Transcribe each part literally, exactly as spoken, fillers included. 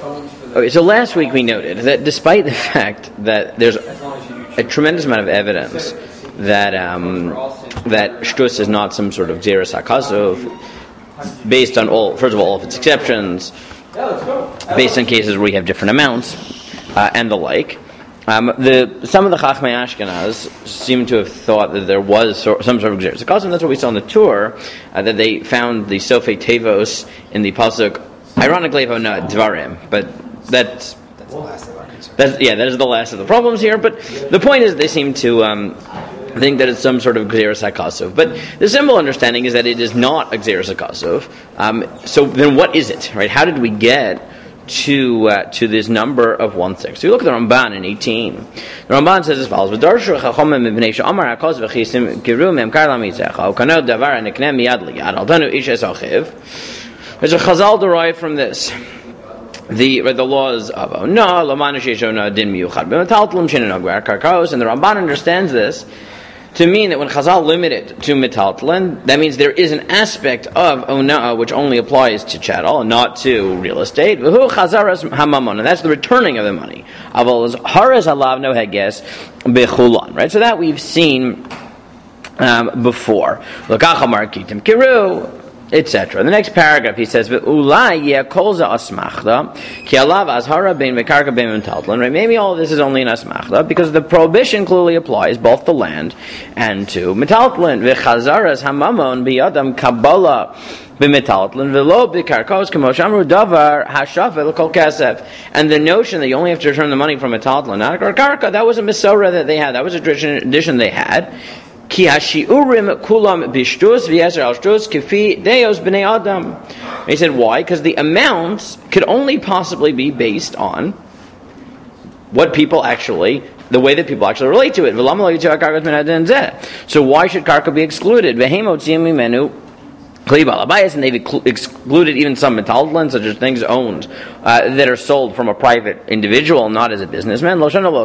Okay, so last week we noted that despite the fact that there's a tremendous amount of evidence that um, that shtus is not some sort of Xeris HaKazov, based on all, first of all, all of its exceptions, based on cases where we have different amounts, uh, and the like. Um, the some of the Chachmei Ashkenaz seem to have thought that there was so, some sort of Xeris HaKazov, and that's what we saw on the tour, uh, that they found the Sofei Tevos in the Pasuk, ironically, not Dvarim, but that's, that's the last of our concerns. That's, yeah, that is the last of the problems here. But the point is, they seem to um, think that it's some sort of Xeris HaKazov. But the simple understanding is that it is not a Xeris HaKazov. Um, so then, what is it? Right? How did we get to uh, to this number of one six? So you look at the Ramban in eighteen. The Ramban says as follows: "V'darshu chachomim mibnei she'amar HaKazov v'chisim kiru memkar lamitzecha ukanod davar neknem miyad liyad altanu ish esachiv." There's a Chazal derived from this. The the laws of Ona, Lamana Sheshona Din Miyuchad B'Metaltlim Shinanogvar Karkos, and the Ramban understands this to mean that when Chazal limit it to Metaltlin, that means there is an aspect of Ona which only applies to chattel and not to real estate. V'hu Chazaras Hamamon, and that's the returning of the money. Aval Haraz Alav No Heges B'Chulan, right? So that we've seen um, before. L'kacha Markitim Kiru, et cetera. The next paragraph he says, "Ulai yekolza asmachta ki alav azhara bein mekarka bein mentaltlan." Right? Maybe all of this is only an asmachta because the prohibition clearly applies both to land and to metaltlan. V'chazaras hamamon biyadam kabbalah b'metaltlan v'lo b'karkos k'moshamru davar hashafel kol kasef. And the notion that you only have to return the money from metaltlan, not a karka, that was a misora that they had. That was a tradition they had. Ki hashiurim kulam bishtus v'yeser al shtus kifi deos b'nei adam. He said, why? Because the amounts could only possibly be based on what people actually, the way that people actually relate to it. So why should karka be excluded? And they've excluded even some metaltlin, such as things owned uh, that are sold from a private individual, not as a businessman. So the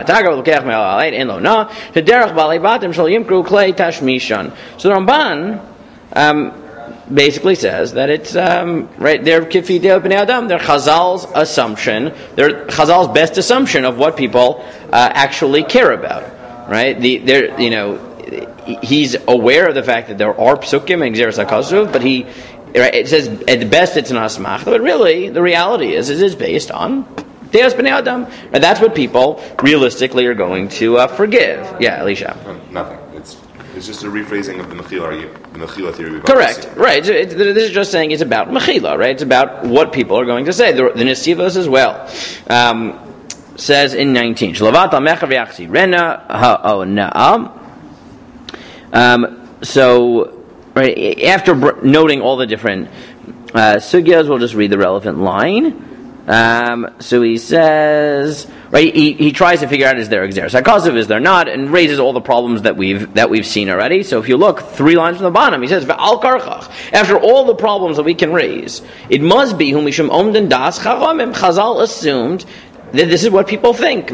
Ramban um, basically says that it's um, right. They're kifi deo b'nei adam. They're Chazal's assumption. They're Chazal's best assumption of what people uh, actually care about. Right? The they're you know. He's aware of the fact that there are psukim and Xeris HaKazov, but he, right, it says at the best it's an asmach, but really the reality is it is based on Deos B'nei Adam, and that's what people realistically are going to uh, forgive. Yeah, Elisha. No, nothing. It's it's just a rephrasing of the Mechila, the Mechila theory. Correct. Right. It, it, this is just saying it's about Mechila, right? It's about what people are going to say. The, the Nesivos as well. Um, says in nineteen, Shlavat al-Mecha v'yachsi rena ha'ona'am. Um, so, right, after br- noting all the different uh, sugyas, we'll just read the relevant line. Um, so he says, right, he, he tries to figure out is there a Xeris HaKazov, is there not, and raises all the problems that we've that we've seen already. So if you look three lines from the bottom, he says, V'al karchach. After all the problems that we can raise, it must be whom mishum omden das chachamim. Chazal assumed that this is what people think.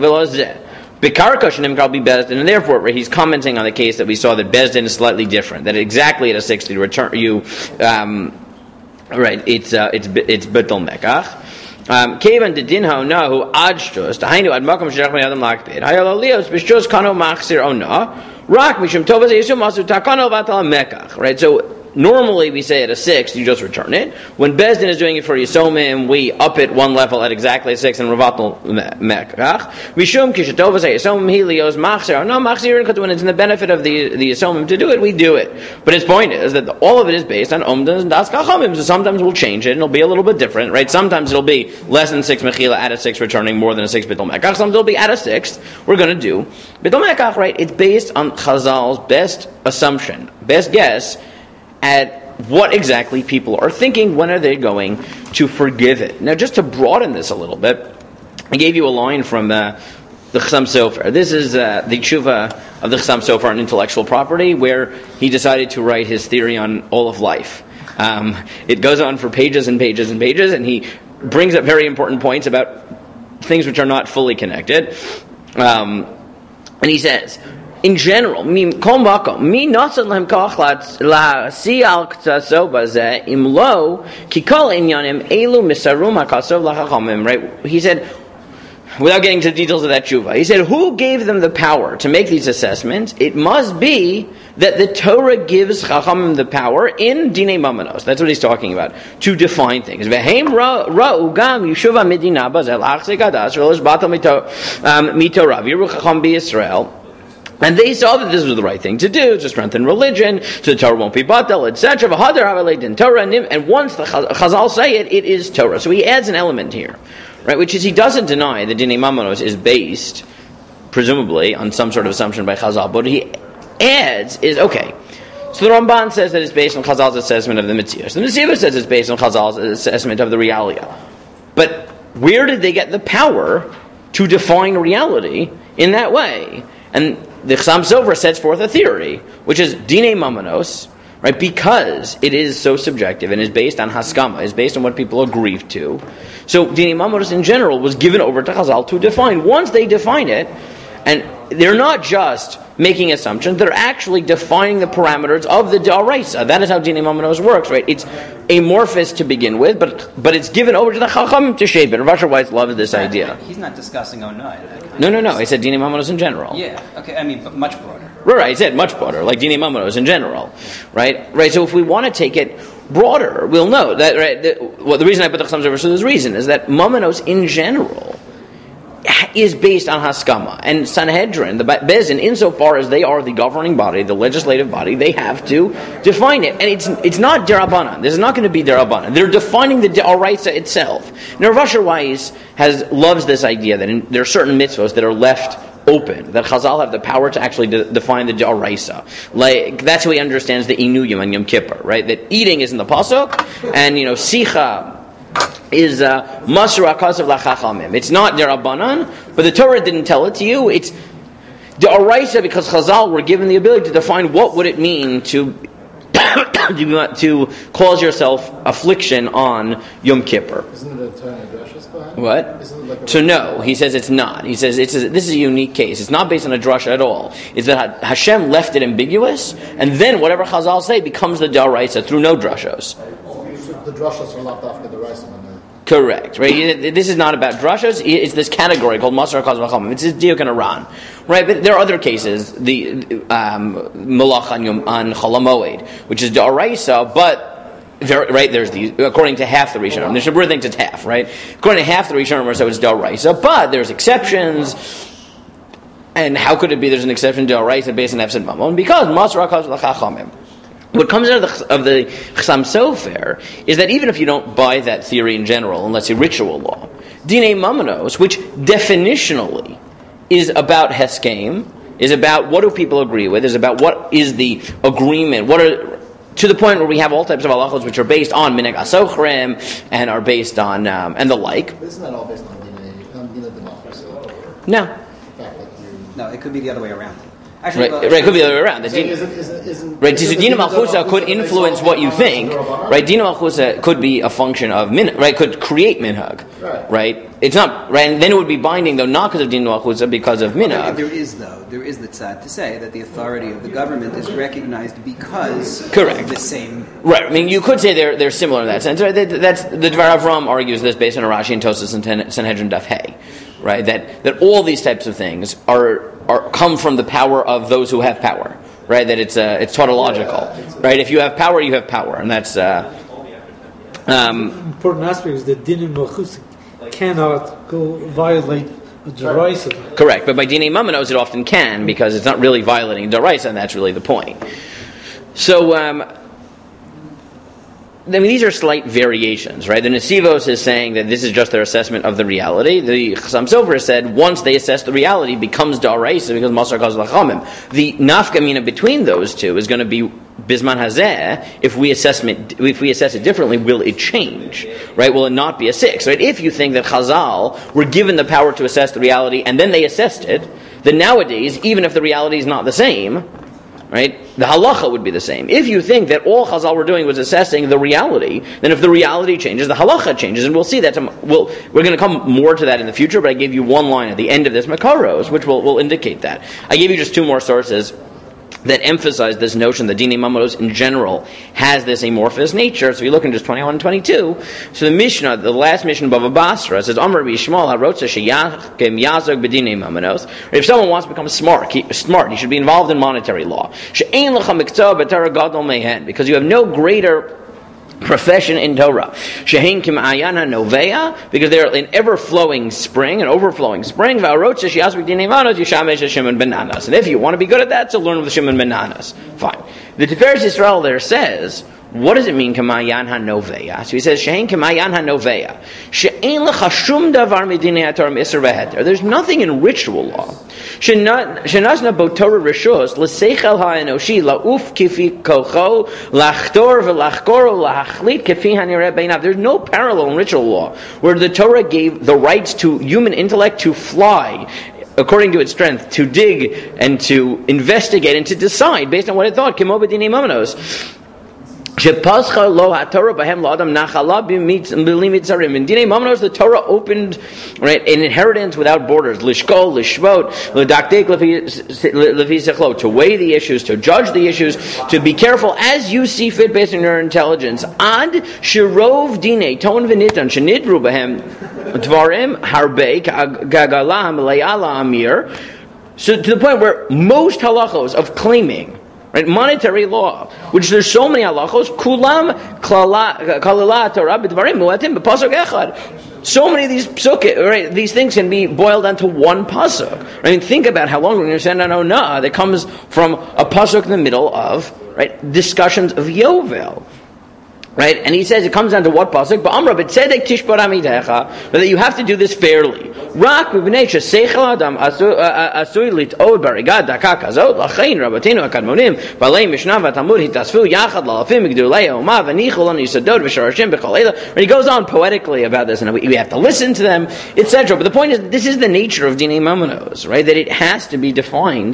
And therefore he's commenting on the case that we saw that Bezdin is slightly different, that exactly at a sixty return you um, right it's uh, it's it's betel mekach kevan de din ha'onahu ad shtus tahainu ad makom shirach b'nei adam lakbid hayalo lios b'shtus kano machzir ona rak mishum tovas yisum masu takano v'atal mekach. Right, so normally we say at a six you just return it. When Bezdin is doing it for Yisomim, we up it one level at exactly a six and Ravatal Mekach. Mishum kishatovas Yisomim helios machzir. No machzir, when it's in the benefit of the the Yisomim to do it, we do it. But his point is that all of it is based on Omdans and Das Kachamim. So sometimes we'll change it and it'll be a little bit different, right? Sometimes it'll be less than six Mechila at a six returning more than a six B'tol Mekach. Sometimes it'll be at a six. We're going to do B'tol Mekach, right? It's based on Chazal's best assumption, best guess at what exactly people are thinking. When are they going to forgive it? Now, just to broaden this a little bit, I gave you a line from uh, the Chassam Sofer. This is uh, the tshuva of the Chassam Sofer on intellectual property, where he decided to write his theory on all of life. Um, it goes on for pages and pages and pages, and he brings up very important points about things which are not fully connected. Um, and he says, in general, mi kol makom, mi nosat lehem koach la'asi al k'taso bazeh im lo ki kol inyanim elu misarum ha'kasov la'chachamim. Right? He said, without getting to the details of that tshuva, he said, who gave them the power to make these assessments? It must be that the Torah gives Chachamim the power in Dinei Mamanos. That's what he's talking about, to define things. V'heim ra'u gam yeshuva medina bazel achzik adas v'losh batal mito rav yiru Chacham b'Yisrael. And they saw that this was the right thing to do, to strengthen religion, so the Torah won't be batal, et cetera. And once the Chazal say it, it is Torah. So he adds an element here, right? Which is, he doesn't deny that Dinei Mamanos is based, presumably, on some sort of assumption by Chazal, but he adds is, okay, so the Ramban says that it's based on Chazal's assessment of the Mitzvah. The Mitzvah says it's based on Chazal's assessment of the Realia. But where did they get the power to define reality in that way? And the Chassam Sofer sets forth a theory, which is Dinei Mamanos, right? Because it is so subjective and is based on Haskama, is based on what people agree to. So Dinei Mamanos in general was given over to Chazal to define. Once they define it, and they're not just making assumptions, they're actually defining the parameters of the D'Oraisa. That is how Dinei Mamanos works, right? It's amorphous to begin with, but but it's given over to the Chacham to shape it. Rav Asher Weiss loves this idea. He's not discussing Onai. No, no, no. I said Dinei Mamanos in general. Yeah, okay, I mean, but much broader. Right, right, I said much broader, like Dinei Mamanos in general. Right? Right, so if we want to take it broader, we'll know that, right, that, well, the reason I put the Chassam Sofer for this reason is that Mamanos in general is based on Haskama. And Sanhedrin, the Bezin, insofar as they are the governing body, the legislative body, they have to define it. And it's it's not Derabanan. This is not going to be Derabanan. They're defining the D'Oraisa itself. Now, Rav Asher Weiss has, loves this idea that in, there are certain mitzvos that are left open, that Chazal have the power to actually de- define the D'Oraisa. Like, that's how he understands the Inuyim and Yom Kippur, right? That eating is in the Pasuk, and, you know, Sicha is Masra Kasav Lachachamim. It's not Derabanan, but the Torah didn't tell it to you. It's D'Oraisa because Chazal were given the ability to define what would it mean to to cause yourself affliction on Yom Kippur. Isn't it a Tanya Drashas behind? What? Isn't it like a so no, he says it's not. He says it's a, this is a unique case. It's not based on a drasha at all. It's that Hashem left it ambiguous, and then whatever Chazal say becomes the D'Oraisa through no drashos. The drashas are locked after the rice. Correct, right? This is not about drashos. It's this category called Masar Kaz V'Chamim. It's Diuk and Iran, right? But there are other cases, the um, Malach on Yom on Cholamoed, which is D'Oraisa, but there, right there's the according to half the Rishonim. The Shabur thinks it's half, right? According to half the Rishonim, so it's D'Oraisa, but there's exceptions. And how could it be there's an exception to D'Oraisa based on Efsed Mamon? Because Masar Kaz V'Chamim. What comes out of the, of the Chassam Sofer is that even if you don't buy that theory in general, and let's say ritual law, Dinei Mamanos, which definitionally is about Heskem, is about what do people agree with, is about what is the agreement, what are, to the point where we have all types of halachos which are based on Minhag HaSochrim and are based on, um, and the like. But isn't that all based on Dinei, on Dinei Democracy? No. No, it could be the other way around. Actually, right, right, it could be the other way around. So isn't, isn't, isn't, right, so Dina Malchusa could influence what you think. Right, Dina Malchusa could be a function of minhag. Right, could create minhag. Right. right, it's not right, and then it would be binding though, not because of Dina Malchusa, because of minhag. There is though, there is the tzad to say that the authority of the government is recognized because correct of the same. Right, I mean you could say they're they're similar in that sense. Right, that's the Dvar Avram argues this based on Rashi and Tosas and Sanhedrin Daf Hey. Right, that that all these types of things are. Are, come from the power of those who have power, right? That it's uh, it's tautological, right? If you have power, you have power, and that's uh, um, important aspect is that Dinei Malchus cannot go violate a D'Oraisa. Correct, but by Dinei Mamanos it often can because it's not really violating D'Oraisa, and that's really the point. So. Um, I mean, these are slight variations, right? The Nesivos is saying that this is just their assessment of the reality. The Chassam Sofer said once they assess the reality, it becomes D'Oraisa because Masar Kaz L'Chamim. The nafkamina between those two is going to be Bisman Hazeh. If we assess it, if we assess it differently, will it change? Right? Will it not be a six? Right? If you think that Chazal were given the power to assess the reality and then they assessed it, then nowadays, even if the reality is not the same, right, the halacha would be the same. If you think that all Chazal were doing was assessing the reality, then if the reality changes, the halacha changes, and we'll see that. We'll, we're going to come more to that in the future, but I gave you one line at the end of this Makaros, which will, will indicate that. I gave you just two more sources that emphasize this notion that Dinei Mamanos in general has this amorphous nature. So you look in just twenty-one and twenty-two. So the Mishnah, the last Mishnah of Bava Basra, says, Amar B'Yishmael HaRotza Sheyakim Yazog B'Dinei Mamanos. If someone wants to become smart, he, smart, he should be involved in monetary law. She'ein L'cha Miktzah B'Torah Gadol Mehen, because you have no greater profession in Torah. Shehein Kim'ayana Novea, because they're an ever-flowing spring, an overflowing spring. V'arotza Sheyasvik Dinei Mamanos Yishamesh Shimon ben Nanas. And if you want to be good at that, so learn with Shimon ben Nanas. Fine. The Tiferes Yisrael there says, what does it mean, Kamayan HaNovea? So he says, Shehein Kamayan HaNovea. She'ein L'cha Shum Davar Midinei HaTorah M'Isr V'Heter. There's nothing in ritual law. Shenazna Botorah Rishos L'Seichel HaEnoshi La'uf Kifi Kocho L'Achtor V'Lachkor L'Achlit Kifi HaNireh Beinav. There's no parallel in ritual law where the Torah gave the rights to human intellect to fly according to its strength, to dig and to investigate and to decide based on what it thought. Kimo B'Dinei Mamanos. Shepascha lo haTorah bahem laadam nachala b'mitzrim. In Dinei Mamanos, the Torah opened, right, an inheritance without borders. Lishkol, lishvot, ledaktek lefi sechlo, to weigh the issues, to judge the issues, to be careful as you see fit based on your intelligence. Ad shirov dinei ton v'nitan shenidru bahem dvarim harbe gagalah melayala amir. So to the point where most halachos of claiming, right, monetary law, which there's so many halachos, kulam kalala Torah b'dvarim muatim b'pasuk echad. So many of these psukim, right, these things can be boiled down to one pasuk. I mean, think about how long we're going to send on Onah that comes from a pasuk in the middle of, right, discussions of Yovel. Right, and he says it comes down to what pasuk? But Amra b'tzedek tishbar amidecha, that you have to do this fairly. Rak b'bnei sheseichel adam asui lit'od barigad daka kazot lachein rabatinu hakadmonim balei mishnah v'tamud hitasfu yachad lalafim g'dulei oma v'nichol on yisadod v'sharashim b'chol eila. And he goes on poetically about this, and we, we have to listen to them, et cetera. But the point is, this is the nature of Dinei Mamanos, right? That it has to be defined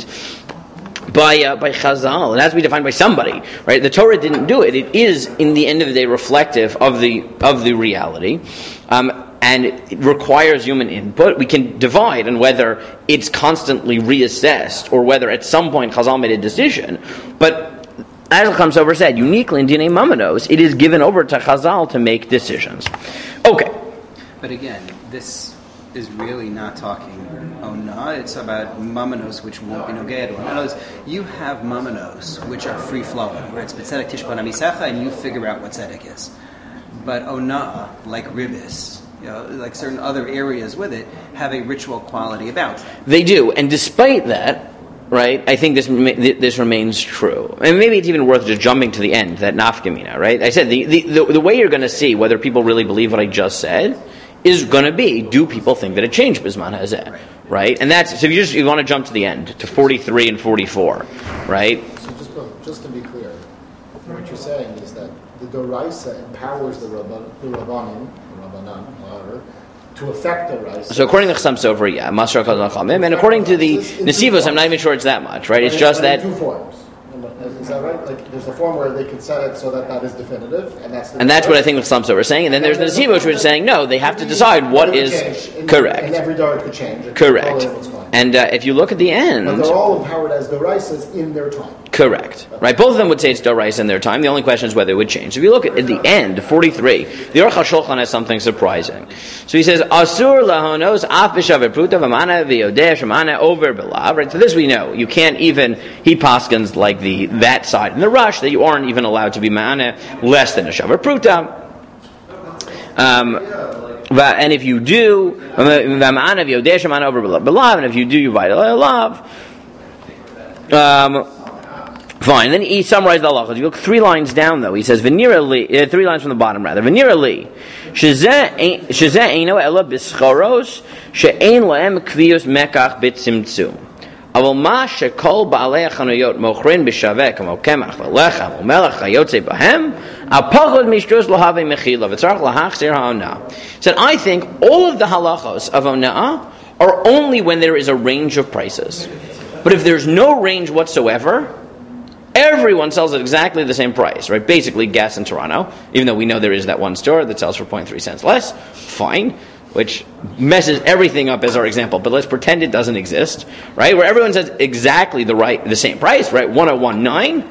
by uh, by Chazal. It has to be defined by somebody, right? The Torah didn't do it. It is, in the end of the day, reflective of the of the reality, um, and it requires human input. We can divide on whether it's constantly reassessed or whether at some point Chazal made a decision. But as Cham said, uniquely in Dinei Mamanos, it is given over to Chazal to make decisions. Okay. But again, this is really not talking Onah, it's about Mamanos, which won't be Noged. In other words, you have Mamanos, which are free-flowing, where it's B'tzedek Tishban Amisecha, and you figure out what Tzedek is. But Onah, like Ribis, you know, like certain other areas with it, have a ritual quality about them. They do, and despite that, right, I think this this remains true. And maybe it's even worth just jumping to the end, that nafkamina, right? I said, the, the, the, the way you're going to see whether people really believe what I just said is going to be, do people think that it changed Bisman Hazeh, right. right? And that's, so if you just you want to jump to the end, to forty-three and forty-four, right? So just, just to be clear, what you're saying is that the Doraisa empowers the, Rabban, the Rabbanim, the Rabbanan, however, to affect the Raisa. So according to Chassam Sofer, yeah, Masra Kal Nachamim, and according to the Nesivos, I'm not even sure it's that much, right? It's but just in, that... in two forms. Is that right? Like, there's a form where they can set it so that that is definitive, and that's the and that's what I think Chassam Sofer is saying. And then there's the Nesivos, which is saying, no, they have to decide what is in, correct. And every Dor could change. Correct. And uh, if you look at the end... But they're all empowered as Doraisas in their time. Correct. Right? Both of them would say it's Doraisa in their time. The only question is whether it would change. So if you look at, at the end, forty-three, the Aruch HaShulchan has something surprising. So he says, Asur lahonos af b'shavet pruta v'mana v'yodeh shemana over b'lav. Right? So this we know. You can't even, he paskins like the, that side in the rush, that you aren't even allowed to be ma'ana less than a shavet pruta. Um, and if you do, and if you do, you vital love. Um, fine. Then he summarized the halachos. You look three lines down, though. He says, "V'nira li," uh, three lines from the bottom, rather. "V'nira li, shezeh eino ela b'schoros she'ein lahem kviyus mekach b'tzimtzum. Aval ma shekol ba'alei chanuyot mochrin b'shaveh kamo kemach v'lechem u'melech hayotze b'hem apachod mishtros lohave mechila v'tzarach lahachzir ha'onah." Said, I think all of the halachos of onah are only when there is a range of prices. But if there's no range whatsoever, everyone sells at exactly the same price, right? Basically, gas in Toronto, even though we know there is that one store that sells for zero point three cents less, fine, which messes everything up as our example. But let's pretend it doesn't exist, right? Where everyone says exactly the right, the same price, right? one oh one nine.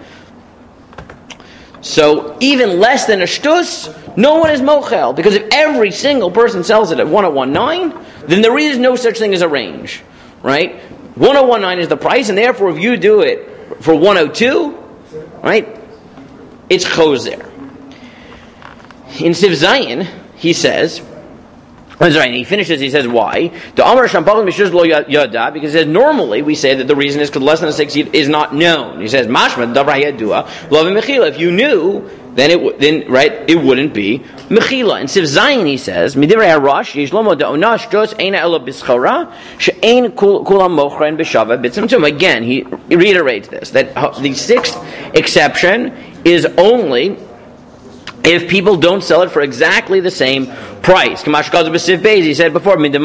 So even less than a shtus, no one is mochel, because if every single person sells it at one oh one nine, then there is no such thing as a range, right? one oh one nine is the price, and therefore if you do it for one oh two, right, it's chozer. In Siv Zayin, he says, oh, sorry, and he finishes, he says, why? The Amar Shampachim Mishuz Lo Yada, because he says, normally we say that the reason is because less than a six is not known. He says, Mashma Dabra Yadua, Love Mechila. If you knew, then it then right, it wouldn't be Mechila. In Siv Zayin, he says, Midivrei Harash, Yishlomo Da'ona Shtos Eina Ela Bischara, She'ein Kulam Mochrein B'Shava B'Tzimtzum. Again, he reiterates this, that the sixth exception is only if people don't sell it for exactly the same price. He said before, and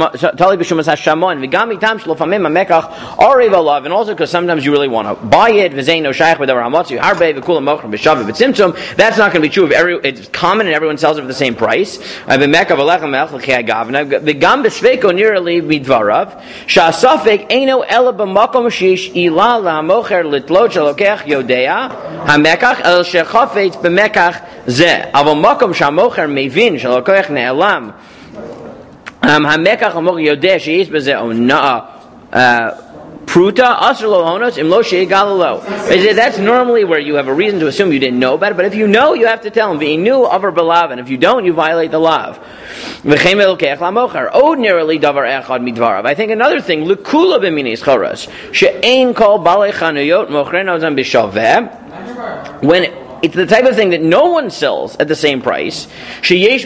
also because sometimes you really want to buy it. That's not going to be true if every, it's common and everyone sells it for the same price. אבל מקום שהמוכר מבין שלקוח נעלם, המקח המוכר יודע שיש בזה הונאה פרוטה, אסור לו הונות, אם לא שיגלה לו. That's normally where you have a reason to assume you didn't know about it, but if you know, you have to tell him, v'inu avar belav, and if you don't, you violate the lav. V'chem elokech lamocher. Ordinarily, davar echad midvarav. I think another thing, l'kula b'minis choros, she'ein kol balei chanuyot mochren ozam b'shaveh, when it's the type of thing that no one sells at the same price. And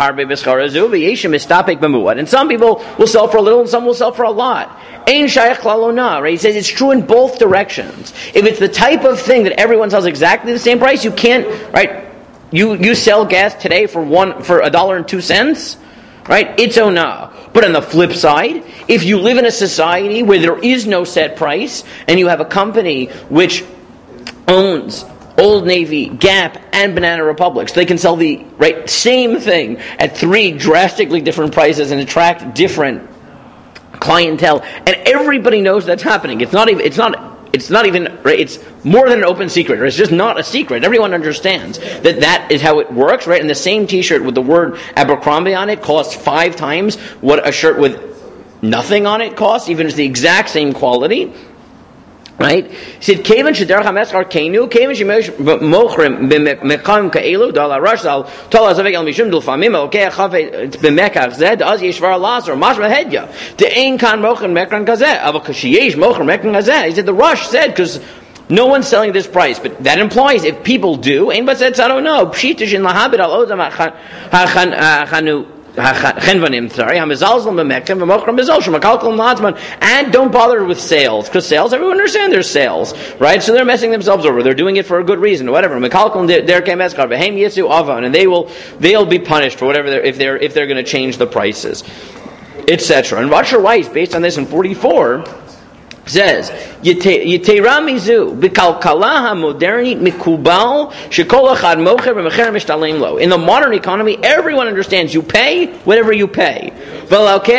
some people will sell for a little and some will sell for a lot. Right? He says it's true in both directions. If it's the type of thing that everyone sells exactly the same price, you can't, right? You you sell gas today for one for a dollar and two cents, right? It's ona. But on the flip side, if you live in a society where there is no set price and you have a company which owns Old Navy, Gap, and Banana Republic, so they can sell the right same thing at three drastically different prices and attract different clientele, and everybody knows that's happening. It's not even. It's not. It's not even. Right, it's more than an open secret. Or it's just not a secret. Everyone understands that that is how it works, right? And the same T-shirt with the word Abercrombie on it costs five times what a shirt with nothing on it costs, even if it's the exact same quality. Right? He said, "Kevin shederach hameskar keinu, kevin shemochrim b'mekam kaelu dal harashal tol azavek el mishum dulfamim elokei chafet b'mekach zed az yeshvar laser mashma hedya the ein kan mochrim mekran kazeh aval kashiyesh mochrim mekran kazeh." He said the Rush said because no one's selling this price, but that implies if people do, ein but said I don't know pshitish in lahabit al odam hachanu. Sorry, and don't bother with sales, because sales, everyone understands there's sales, right? So they're messing themselves over. They're doing it for a good reason, whatever. And they will they'll be punished for whatever they're, if they're if they're going to change the prices, et cetera. And Roger Weiss, based on this in forty-four, says Yitera mizu b'kalkala ha'moderni mikubal shekol echad mocher b'mecher mishtalem lo. In the modern economy, everyone understands you pay whatever you pay. It's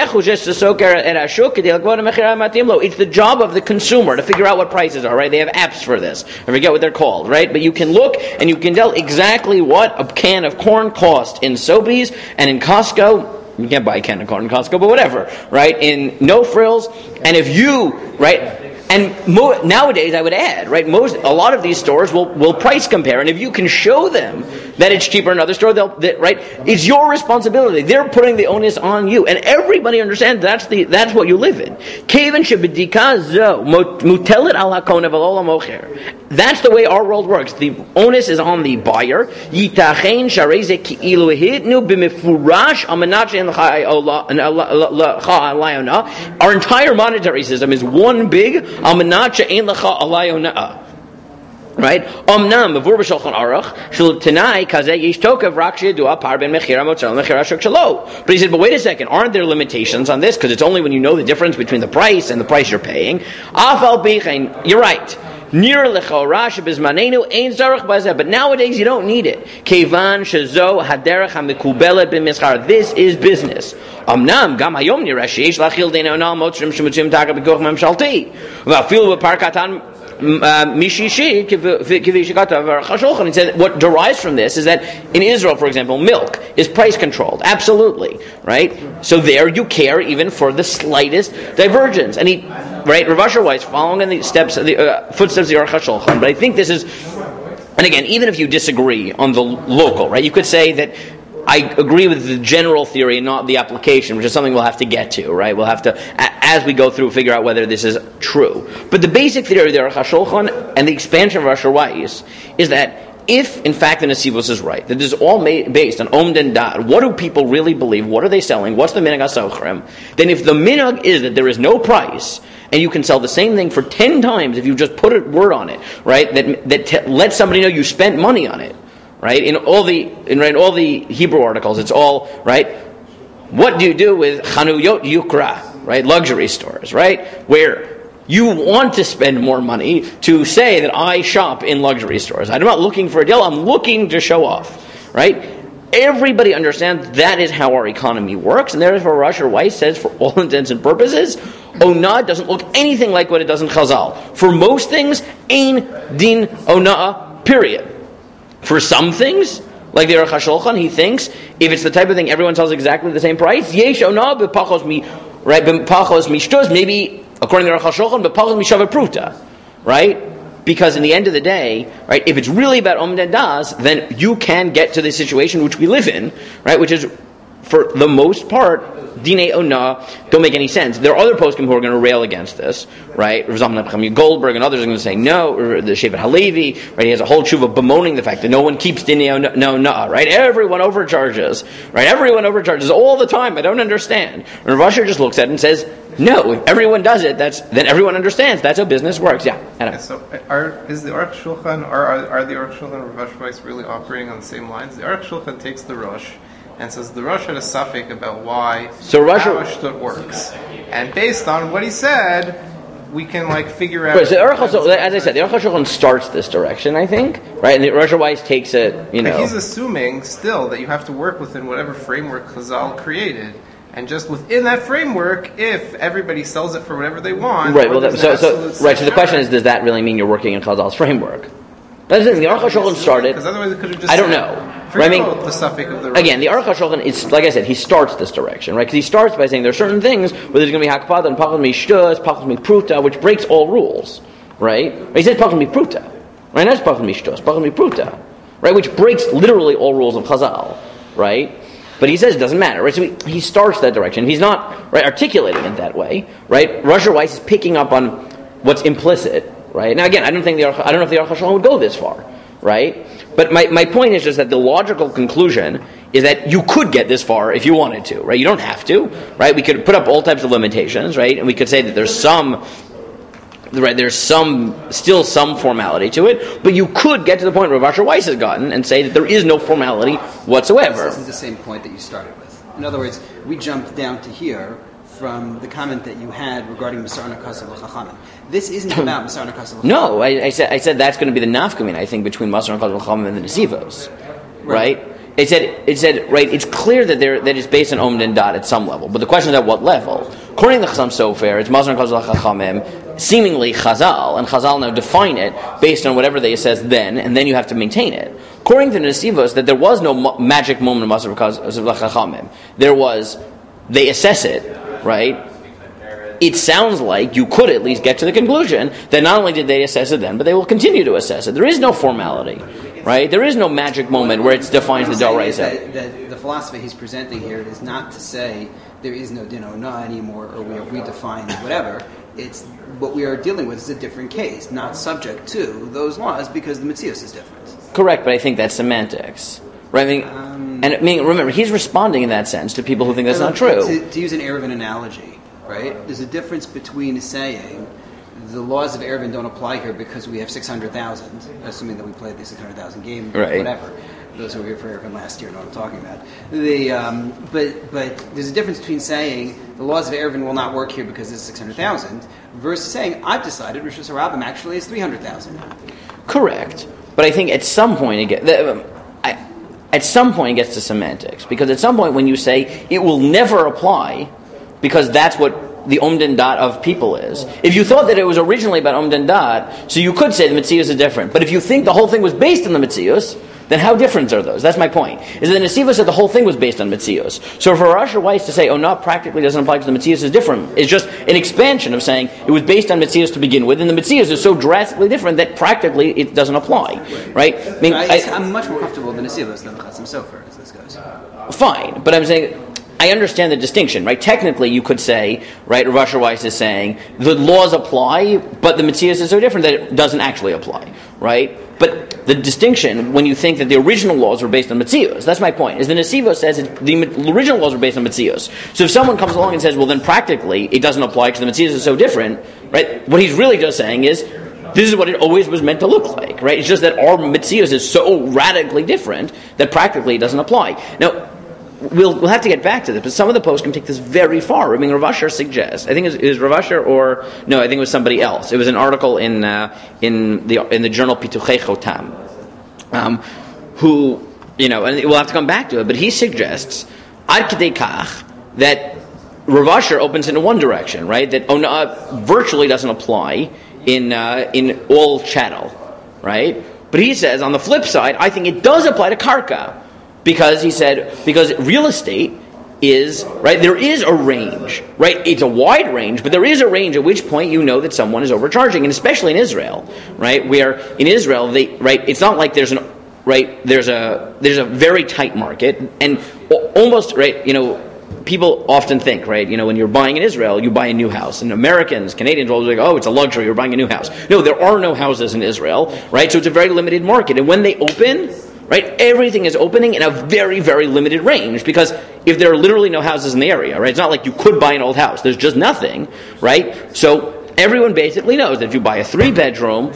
the job of the consumer to figure out what prices are. Right? They have apps for this. I forget what they're called. Right? But you can look and you can tell exactly what a can of corn costs in Sobeys and in Costco. You can't buy a can of corn in Costco, but whatever, right? In No Frills, and if you, right, and mo- nowadays I would add, right, most, a lot of these stores will, will price compare, and if you can show them that it's cheaper in another store, they'll, that, right, it's your responsibility. They're putting the onus on you, and everybody understands that's the that's what you live in. That's the way our world works. The onus is on the buyer. Our entire monetary system is one big right? Omnam b'vur b'shulchan aruch shul tanai kazeh yesh tokav rak sheyadua par ben mechira motzal mechira shuk shalo. But he said, but wait a second, aren't there limitations on this? Because it's only when you know the difference between the price and the price you're paying. Afal bichein, you're right. Nir lechora shebizmanenu ein zarach bazeh. But nowadays you don't need it. Kevan shezo haderech hamikubelet b'mischar. This is business. Amnam gam hayom nireh sheish lachil dein onah motzrim shemutzim taka b'koch memshalti. V'afilu b'parkatan mishishi kivi shekatav chashulchan. He said what derives from this is that in Israel, for example, milk is price controlled. Absolutely, right? So there you care even for the slightest divergence. And he, right, Rav Asher Weiss following in the steps, the uh, footsteps of the Aruch HaShulchan. But I think this is, and again, even if you disagree on the local, right, you could say that I agree with the general theory and not the application, which is something we'll have to get to, right? We'll have to, as we go through, figure out whether this is true. But the basic theory of the Aruch HaShulchan and the expansion of Rav Asher Weiss is that if, in fact, the Nesivos is right, that this is all made, based on Omd and Dad, what do people really believe? What are they selling? What's the minhag hasochrim? Then if the minhag is that there is no price, and you can sell the same thing for ten times if you just put a word on it, right, that that t- lets somebody know you spent money on it, right? In all the in right, all the Hebrew articles, it's all, right, what do you do with chanuyot yukra, right, luxury stores, right, where you want to spend more money to say that I shop in luxury stores. I'm not looking for a deal, I'm looking to show off, right? Everybody understands that is how our economy works, and therefore Rav Asher Weiss says, for all intents and purposes, Onah doesn't look anything like what it does in Chazal. For most things, Ein Din Onah, period. For some things, like the Aruch HaShulchan, he thinks, if it's the type of thing everyone sells exactly the same price, Yesh Onah b'pachos mi, right, b'pachos mishtos, maybe, according to the Aruch HaShulchan, b'pachos mishava pruta, right? Because in the end of the day, right, if it's really about Omd and Das, then you can get to the situation which we live in, right, which is, for the most part, Dinei Onah don't make any sense. There are other poskim who are going to rail against this, right? Rav Zalman Abchami Goldberg and others are going to say no. Or the Shevet Halevi, right? He has a whole tshuva bemoaning the fact that no one keeps Dinei Onah, right? Everyone overcharges, right? Everyone overcharges all the time. I don't understand. And Rav Asher just looks at it and says, no, if everyone does it, that's then everyone understands. That's how business works. Yeah. Okay, so, are, is the Aruch HaShulchan, or are, are the Aruch HaShulchan and Rav Asher Weiss really operating on the same lines? The Aruch HaShulchan takes the Rosh and says the Rosh had a suffix about why so Rosh how Ashdod works, and based on what he said, we can like figure out. Right, so Aruch HaShulchan, as I said, the Aruch HaShulchan starts this direction, I think, right? And the Rav Asher Weiss takes it, you know. But he's assuming still that you have to work within whatever framework Chazal created. And just within that framework, if everybody sells it for whatever they want, right? Well, that, so, so right. So the question is, does that really mean you're working in Chazal's framework? That's the thing. The Aruch HaShulchan started. Because otherwise, it could have just. I don't know. Right? I mean, the suffix of the again, the Aruch HaShulchan, it's like I said, he starts this direction, right? Because he starts by saying there are certain things where there's going to be hakpada and pachas mishtus, pachas mipruta, which breaks all rules, right? He says pachas mipruta, right? That's pachas mishtus, pachas mipruta, right? Which breaks literally all rules of Chazal, right? But he says it doesn't matter, right? So he, he starts that direction. He's not, right, articulating it that way, right? Rav Asher Weiss is picking up on what's implicit, right? Now again, I don't think the I don't know if the Aruch HaShulchan would go this far, right? But my, my point is just that the logical conclusion is that you could get this far if you wanted to, right? You don't have to, right? We could put up all types of limitations, right? And we could say that there's some, right? There's some, still some formality to it, but you could get to the point where Rav Asher Weiss has gotten and say that there is no formality whatsoever. This is the same point that you started with. In other words, we jumped down to here from the comment that you had regarding Masar Nakasav Chachamim. This isn't about Masar Nakasav. No, I, I said I said that's going to be the nafkamin, I think, between Masar Nakasav Chachamim and the Nesivos, right? right? It said it said right. It's clear that there that it's based on Omd and Dad at some level, but the question is at what level. According to the Chassam Sofer, it's Masar Nakasav Chachamim, seemingly Chazal, and Chazal now define it based on whatever they says then, and then you have to maintain it. According to the Nesivos, that there was no ma- magic moment of Masar Nakasav Chachamim. There was, they assess it. Right? It sounds like you could at least get to the conclusion that not only did they assess it then, but they will continue to assess it. There is no formality, right? There is no magic moment where it defines the Doraisa. That, that the philosophy he's presenting here is not to say there is no din onah anymore, or we have redefined whatever. It's what we are dealing with is a different case, not subject to those laws because the Metzius is different. Correct, but I think that's semantics. Right? I mean, um, and I mean, remember, he's responding in that sense to people who think that's not true. To, to use an Eruvin analogy, right? There's a difference between saying the laws of Eruvin don't apply here because we have six hundred thousand, assuming that we played the six hundred thousand game, right. whatever. those who were here for Erevin last year know what I'm talking about. The um, but but there's a difference between saying the laws of Erevin will not work here because it's six hundred thousand versus saying I've decided Rosh Hashanah actually is three hundred thousand. Correct, but I think at some point it gets, I, at some point it gets to semantics, because at some point when you say it will never apply because that's what the Omden Dot of people is. If you thought that it was originally about Omden Dot, so you could say the Metzius is different. But if you think the whole thing was based on the Metzius, then how different are those? That's my point. Is that the Nesivos said the whole thing was based on Metzius. So for Rosh Weiss to say, oh, not practically doesn't apply to the Metzius is different, it's just an expansion of saying it was based on Metzius to begin with, and the Metzius is so drastically different that practically it doesn't apply. Right? I mean, I, I, I'm much more comfortable than Nesivos than the Chatzim Sofer as this goes. Fine, but I'm saying I understand the distinction, right? Technically, you could say, right, Rosh Weiss is saying the laws apply, but the Metzius is so different that it doesn't actually apply, right? But the distinction, when you think that the original laws were based on Metzius, that's my point, is the Nesivos says it, the original laws were based on Metzius. So if someone comes along and says, well, then practically it doesn't apply because the Metzius is so different, right? What he's really just saying is, this is what it always was meant to look like, right? It's just that our Metzius is so radically different that practically it doesn't apply. Now, We'll we'll have to get back to this, but some of the posts can take this very far. I mean, Rav Asher suggests. I think it was, it was Rav Asher or no, I think it was somebody else. It was an article in uh, in the in the journal Pituchei Chotam, um, who you know, and we'll have to come back to it. But he suggests ad kedei kach that Rav Asher opens into one direction, right? That Onah virtually doesn't apply in uh, in all chattel, right? But he says on the flip side, I think it does apply to karka. Because he said, because real estate is, right, there is a range, right? It's a wide range, but there is a range at which point you know that someone is overcharging, and especially in Israel, right? Where in Israel, they, right, it's not like there's an, right, there's a, there's a very tight market, and almost, right, you know, people often think, right, you know, when you're buying in Israel, you buy a new house, and Americans, Canadians, will be like, oh, it's a luxury, you're buying a new house. No, there are no houses in Israel, right? So it's a very limited market, and when they open, right, everything is opening in a very, very limited range, because if there are literally no houses in the area, right, it's not like you could buy an old house. There's just nothing, right? So everyone basically knows that if you buy a three-bedroom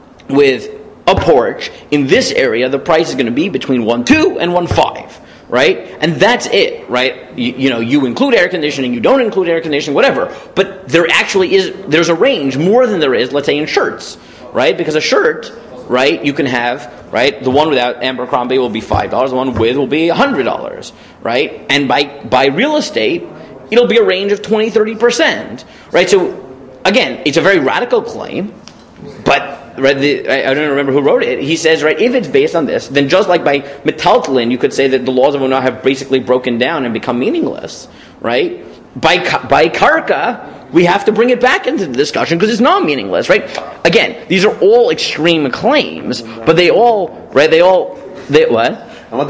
with a porch in this area, the price is going to be between one two and one five, right? And that's it, right? You, you know, you include air conditioning, you don't include air conditioning, whatever. But there actually is, there's a range more than there is, let's say, in shirts, right? Because a shirt, right, you can have, right, the one without Abercrombie will be five dollars, the one with will be one hundred dollars, right? And by by real estate, it'll be a range of twenty, thirty percent, right? So, again, it's a very radical claim, but, right, the, I, I don't remember who wrote it. He says, right, if it's based on this, then just like by metaltalin, you could say that the laws of Onah have basically broken down and become meaningless, right? By, by karka, we have to bring it back into the discussion because it's not meaningless, right? Again, these are all extreme claims, but they all, right, they all, they, what?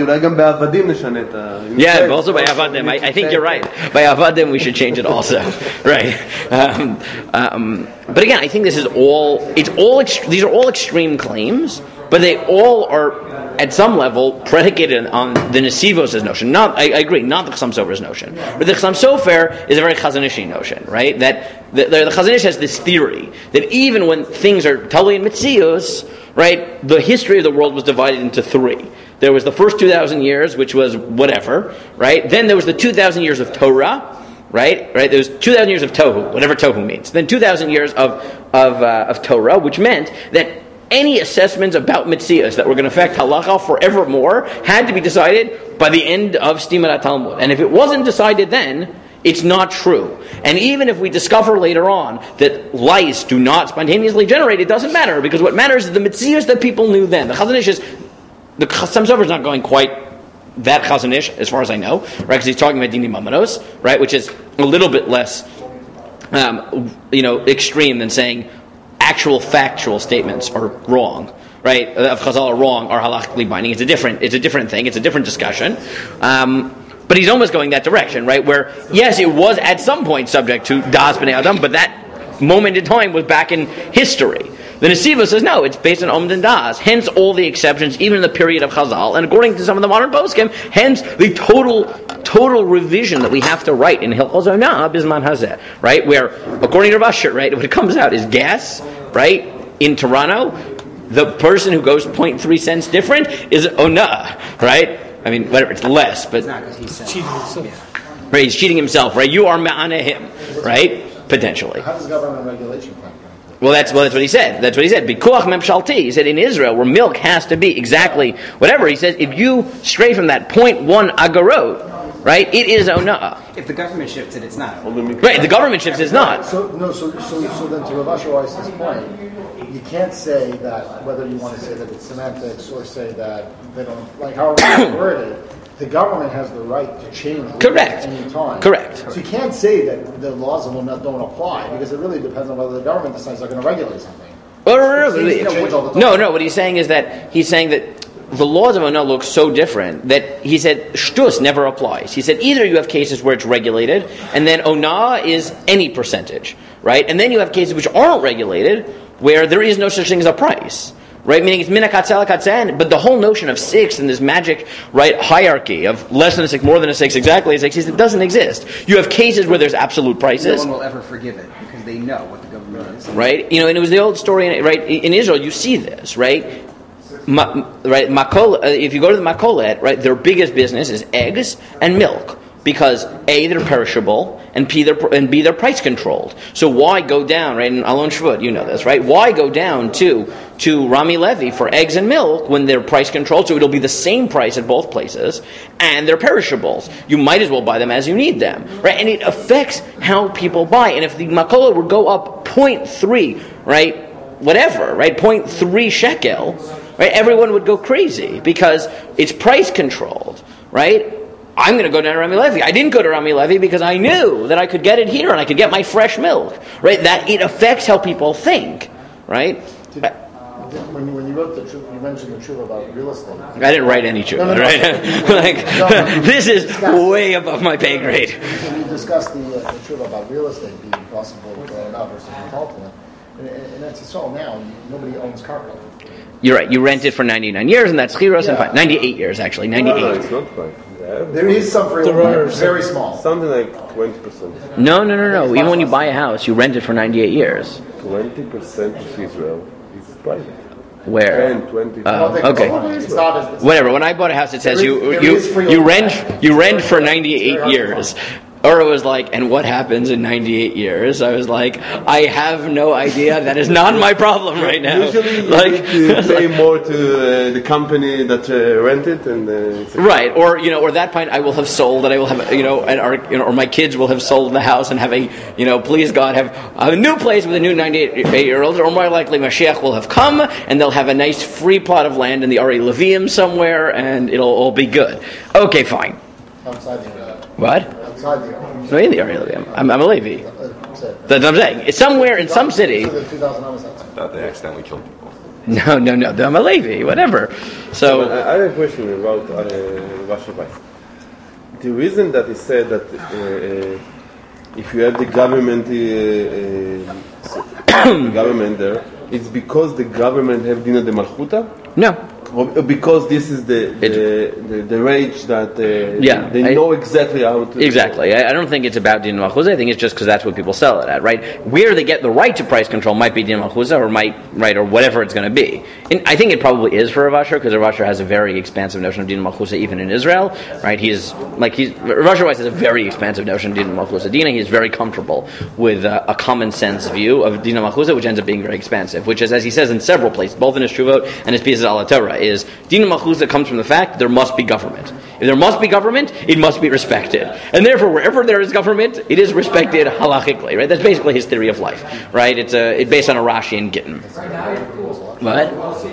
Yeah, also by Avadim. I, I think you're right. By Avadim, we should change it also, right? Um, um, but again, I think this is all, it's all, ext- these are all extreme claims, but they all are, at some level, predicated on the Nesivos' notion. Not, I, I agree, not the Chassam Sofer's notion. But the Chassam Sofer is a very Chazanishi notion, right? That the, the, the Chazon Ish has this theory that even when things are totally in Metzius, right, the history of the world was divided into three. There was the first two thousand years, which was whatever, right? Then there was the two thousand years of Torah, right? Right? There was two thousand years of Tohu, whatever Tohu means. Then two thousand years of of, uh, of Torah, which meant that any assessments about Metzius that were going to affect halacha forevermore had to be decided by the end of Stimat HaTalmud. And if it wasn't decided then, it's not true. And even if we discover later on that lice do not spontaneously generate, it doesn't matter, because what matters is the Metzius that people knew then. The Chazon Ish is, the Chassam Sofer is not going quite that Chazon Ish, as far as I know, right? Because he's talking about Dini Mamanos, right? Which is a little bit less, um, you know, extreme than saying actual factual statements are wrong, right? Of Chazal are wrong, are halachically binding. It's a different, it's a different thing. It's a different discussion. Um, but he's almost going that direction, right? Where yes, it was at some point subject to Das B'nai Adam, but that moment in time was back in history. The Nesiva says no, it's based on Omd and Das. Hence all the exceptions, even in the period of Chazal, and according to some of the modern poskim, hence the total total revision that we have to write in Hilchos Onah Bisman Hazeh, right? Where according to Rav Asher, right, what it comes out is gas, right, in Toronto, the person who goes zero point three cents different is ona, right? I mean, whatever, it's less, but It's not because he's selling. Cheating himself. right, he's cheating himself, right? You are ma'ana him, right? Potentially. How does government regulation plan? Well, that's well, that's what he said. That's what he said. Bikuach memshalti. He said in Israel, where milk has to be exactly whatever. He says if you stray from that zero point one agarot, right, it is onah. If the government shifts it, it's not. Right, the government shifts is not. So no, so so so then to Rav Asher Weiss's point, you can't say that whether you want to say that it's semantics or say that they don't like however you word it. The government has the right to change Correct. at any time. Correct. So you can't say that the laws of not don't apply because it really depends on whether the government decides they're going to regulate something. Oh, no, no, So you no, change all the time. no, no. What he's saying is that he's saying that the laws of Onah look so different that he said shtus never applies. He said either you have cases where it's regulated, and then Onah is any percentage, right? And then you have cases which aren't regulated, where there is no such thing as a price. Right, meaning it's mina katzela katzen, but the whole notion of six and this magic, right, hierarchy of less than a six, more than a six, exactly a six, it doesn't exist. You have cases where there's absolute No prices. one will ever forgive it because they know what the government is. Right, you know, and it was the old story, right? In Israel, you see this, right? Ma, right, makol. Uh, if you go to the makolet, right, their biggest business is eggs and milk because A, they're perishable, and P, they're and B, they're price controlled. So why go down, right? In Alon Shvut, you know this, right? Why go down to to Rami Levy for eggs and milk when they're price controlled? So it'll be the same price at both places, and they're perishables. You might as well buy them as you need them, right? And it affects how people buy. And if the makola would go up zero point three, right, whatever, right, zero point three shekel, right, everyone would go crazy because it's price controlled, right? I'm going to go down to Rami Levy. I didn't go to Rami Levy because I knew that I could get it here and I could get my fresh milk, right? That it affects how people think, right? Did, did, when, you, when you wrote the truth, you mentioned the truth about real estate. I didn't write any tshuva, No, no, no. right? like, No, no. this is way above my pay grade. When you discussed the, uh, the truth about real estate being possible for now versus Metalton, and, and that's it's all now. Nobody owns cargo. You're right. You rent it for ninety-nine years, and that's chiros Yeah. and fine. ninety-eight years, actually. No, no, ninety-eight. it's not fine. There is some free There are it's very small. Something like twenty percent. No, no, no, no. Even when you buy a house, you rent it for ninety-eight years. twenty percent of Israel is private. Where? ten, twenty. Uh, I don't think okay. It's, it's not as, it's Whatever. When I bought a house, it says There you is- there you is free you overnight. rent you rent for ninety-eight Very years. Or it was like, and what happens in ninety-eight years? I was like, I have no idea. That is not my problem right now. Usually you like, need to pay more to uh, the company that uh, rent it, and uh, it's a right, or you know, or that point I will have sold, and I will have, you know, and our, you know, or my kids will have sold the house and have a, you know, please God, have a new place with a new ninety-eight year old, or more likely Mashiach will have come, and they'll have a nice free plot of land in the Ari Levium somewhere, and it'll all be good. Okay, fine. outside the What? outside the No, in the Ari Levium. I'm, I'm a Levi. uh, That's what I'm saying. It's somewhere in some city. So the two thousand hours outside. That they accidentally killed people. No, no, no. I'm a Levi. Whatever. I So. I have a question about uh, Rashi Weiss. The reason that he said that uh, uh, if you have the government, uh, uh, the government there, it's because the government have Dina de Malchuta, No. or because this is the the, the, the rage that uh, Yeah, they I- know exactly how to Exactly. I, I don't think it's about Din Malchuza. I think it's just because that's what people sell it at, right? Where they get the right to price control might be Din Malchuza or might, right, or whatever it's going to be. And I think it probably is for Rav Asher because Rav Asher has a very expansive notion of Din Malchuza even in Israel, right? He's, like, he's, Rav Asher Weiss has a very expansive notion of Din Malchuza Dina. He's very comfortable with uh, a common sense view of Din Malchuza, which ends up being very expansive, which is, as he says in several places, both in his Shuvot and his pieces al Torah, is Din Malchuza comes from the fact there must be government. If there must be government, it must be respected. And therefore, wherever there is government, it is respected halachically, right? That's basically his theory of life, right? It's a, it's based on a Rashi and Gittin. What?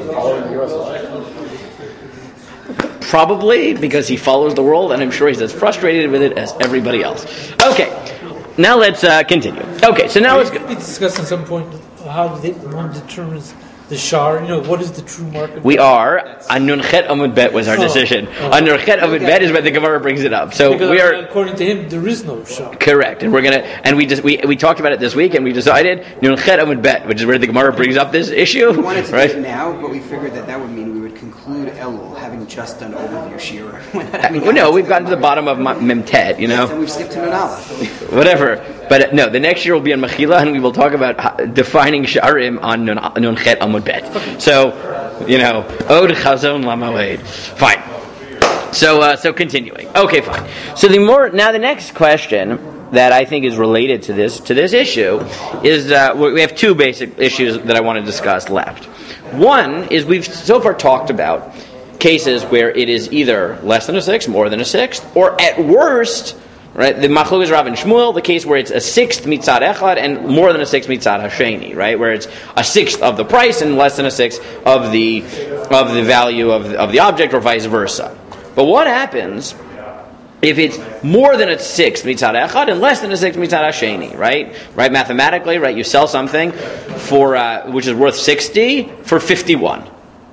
Probably because he follows the world, and I'm sure he's as frustrated with it as everybody else. Okay, now let's uh, continue. Okay, so now let's go. We discussed at some point how they, one determines the shar. You know, what is the true market? We are on Nun Chet Amud Bet was our Oh. decision. Oh. On Nun Chet Amud Bet is where the Gemara brings it up. So because we are. according to him, there is no shar. Correct, and we're gonna, and we just we we talked about it this week, and we decided Nun Chet Amud Bet, which is where the Gemara brings up this issue, We wanted to right? do it now, but we figured that that would mean we would conclude Elul having just done overview Shira. Well, no, we've gotten to the bottom of Ma- Memtet, you And know, we've skipped to Nun Aleph. whatever. But uh, no, the next year will be on Mechila, and we will talk about how, defining Sha'arim on Nun, nun Chet Amud Bet. So, you know, Od Chazon Lamaoed. Fine. So, uh, so continuing. Okay, fine. So the more now, the next question that I think is related to this to this issue is uh, we have two basic issues that I want to discuss left. One is we've so far talked about cases where it is either less than a sixth, more than a sixth, or at worst, right, the Machlokes Rav and Shmuel, the case where it's a sixth mitzad echad and more than a sixth mitzad hasheni, right, where it's a sixth of the price and less than a sixth of the of the value of the, of the object, or vice versa. But what happens if it's more than a sixth mitzad echad and less than a sixth mitzad hasheni, right? Right, mathematically, right, you sell something for uh, which is worth sixty for fifty-one,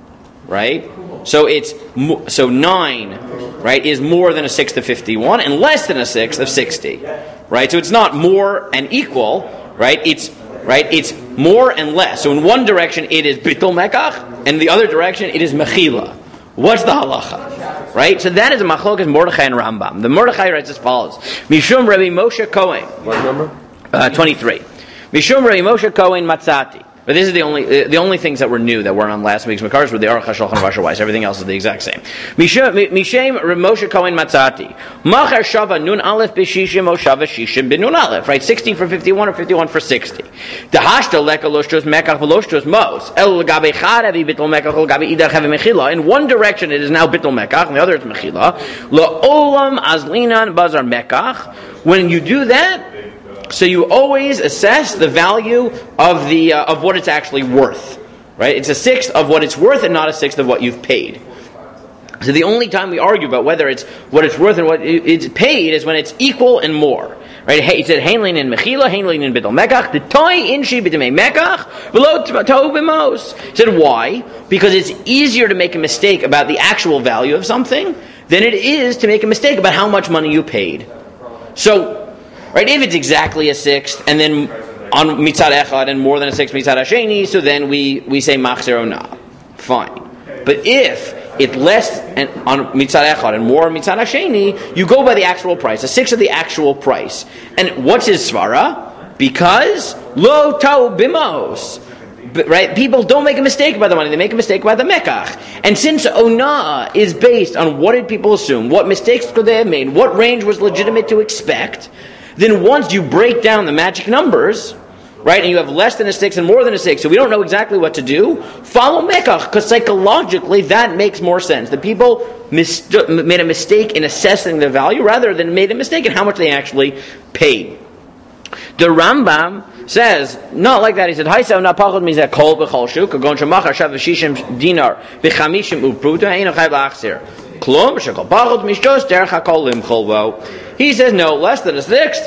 right? So it's so nine, right, is more than a sixth of fifty-one and less than a sixth of sixty, right? So it's not more and equal, right? It's right. It's more and less. So in one direction it is bittul mekach, and the other direction it is mechila. What's the halacha, right? So that is a machlokes Mordechai and Rambam. The Mordechai writes as follows: Mishum Rabbi Moshe Cohen. What number? Uh, Twenty-three. Mishum Rabbi Moshe Cohen Matzati. But this is the only uh, the only things that were new that weren't on last week's Makaros were the Aruch HaShulchan Aruch Weiss. Everything else is the exact same. Mishem Moshe Cohen Matzati. Machar Shava Nun Aleph B'Shishim O Shava Shishim B'Nun Aleph. Right, sixty for fifty-one or fifty-one for sixty. The Hashta Leka Loshtos Mekach V'Loshtos Mos El Gabe Chadavi Bitol Mekach El Gabe Idach Have Mechila. In one direction it is now Bitol Mekach, and the other is Mechila. LaOlam Azlinan Bazar Mekach. When you do that, so you always assess the value of the uh, of what it's actually worth, right? It's a sixth of what it's worth and not a sixth of what you've paid. So the only time we argue about whether it's what it's worth and what it's paid is when it's equal and more, right? It said Hainlin in Mechila, Hainlin in Bidol Mekach, the Toy Inshi B'Demei Mekach, below Tohu B'Mos. He said why? Because it's easier to make a mistake about the actual value of something than it is to make a mistake about how much money you paid. So. Right, if it's exactly a sixth, and then on mitzad echad and more than a sixth mitzad hasheni, so then we, we say machzer ona. Fine. But if it's less and on mitzad echad and more on mitzad hasheni, you go by the actual price, a sixth of the actual price. And what's his svara? Because lo tau bimos. But, right, people don't make a mistake about the money; they make a mistake about the mekach. And since ona is based on what did people assume, what mistakes could they have made, what range was legitimate to expect, then once you break down the magic numbers, right, and you have less than a six and more than a six, so we don't know exactly what to do, follow Mekach, because psychologically that makes more sense. The people mist- made a mistake in assessing the value rather than made a mistake in how much they actually paid. The Rambam says, not like that. He said, Haisa na pachot mizeh kol b'chol shuk, kagon shemachar shav v'shishim dinar v'chamishim upruta, eino chayv la'achzir. Klum, shekol pachot mishtos derech hakol limchol bo. He says, no, less than a sixth.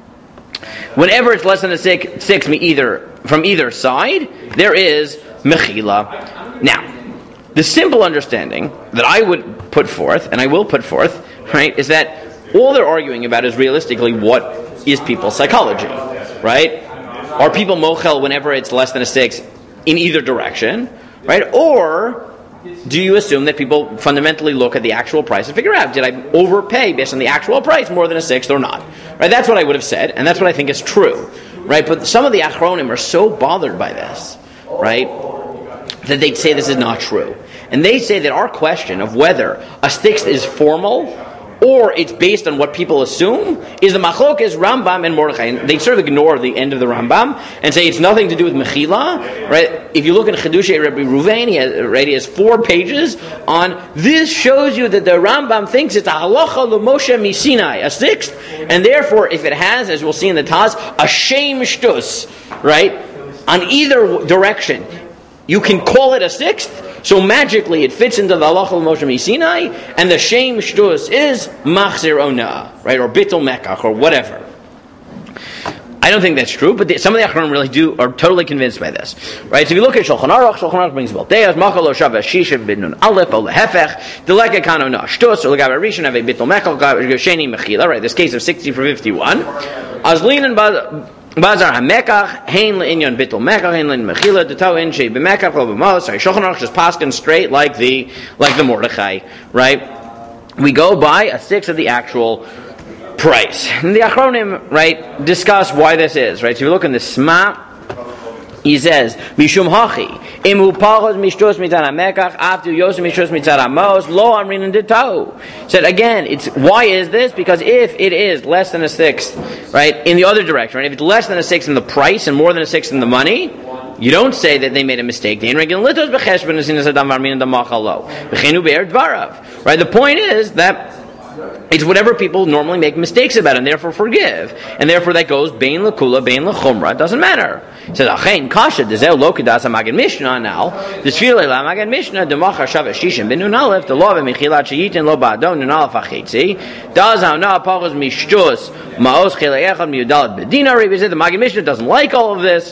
Whenever it's less than a six, six either from either side, there is mechila. Now, the simple understanding that I would put forth, and I will put forth, right, is that all they're arguing about is realistically what is people's psychology, right? Are people mochel whenever it's less than a six in either direction, right? Or do you assume that people fundamentally look at the actual price and figure out, did I overpay based on the actual price more than a sixth or not? Right? That's what I would have said, and that's what I think is true. Right? But some of the Achronim are so bothered by this, right, that they say this is not true. And they say that our question of whether a sixth is formal or it's based on what people assume is the machlokes Rambam and Mordechai. And they sort of ignore the end of the Rambam and say it's nothing to do with mechila. Right? If you look in Chiddushei Rabbi Ruvain, he has, right, he has four pages on this. Shows you that the Rambam thinks it's a halacha l'Moshe misinai, a sixth, and therefore, if it has, as we'll see in the Taz, a shem shtus, right, on either direction, you can call it a sixth. So magically, it fits into the halacha l'Moshe misinai, and the shem shtus is machzir ona, right, or bittul mekach, or whatever. I don't think that's true, but the, some of the Achronim really do are totally convinced by this, right? So if you look at Shulchan Aruch, Shulchan Aruch brings Balteas, Machal lo Shavah Shishim B'Nun Aleph o lehefech, Deleka Kano Na Shtus or Legabe Rishon Ave Bittul Mechal Sheni Mechila, right? This case of sixty for fifty-one. Azlin and Bazar HaMekach Hein LeInyon Bittul Mechal Hein LeIn Mechila Detau In Shei B'Mekach Lo B'Mos. Sorry, Shulchan Aruch just paskin straight like the like the Mordechai, right? We go by a sixth of the actual price. And the Achronim, right, discuss why this is, right? So if you look in the Sma, he says, Mishum hachi, imu pachos mishtos mitzad hamekach, after yosem mishtos mitzad hamos, lo amrin detau. Said again, it's why is this? Because if it is less than a sixth, right, in the other direction, right, if it's less than a sixth in the price and more than a sixth in the money, you don't say that they made a mistake. Right? The point is that it's whatever people normally make mistakes about and therefore forgive. And therefore that goes bein l'kula, bein l'chumra. It doesn't matter. It says, Achein kasha, dezeh lo kedas ha-Magid Mishnah now. Desfile la Magid Mishnah, demachar shav shishim ben nun aleph, the law v'mechilat sheyitin lo ba'adon nun aleph ha'chetzi. Daz ha'na pachos mishtus ma'os chilei echad miyudalat b'dinari. We said the Magid Mishnah doesn't like all of this.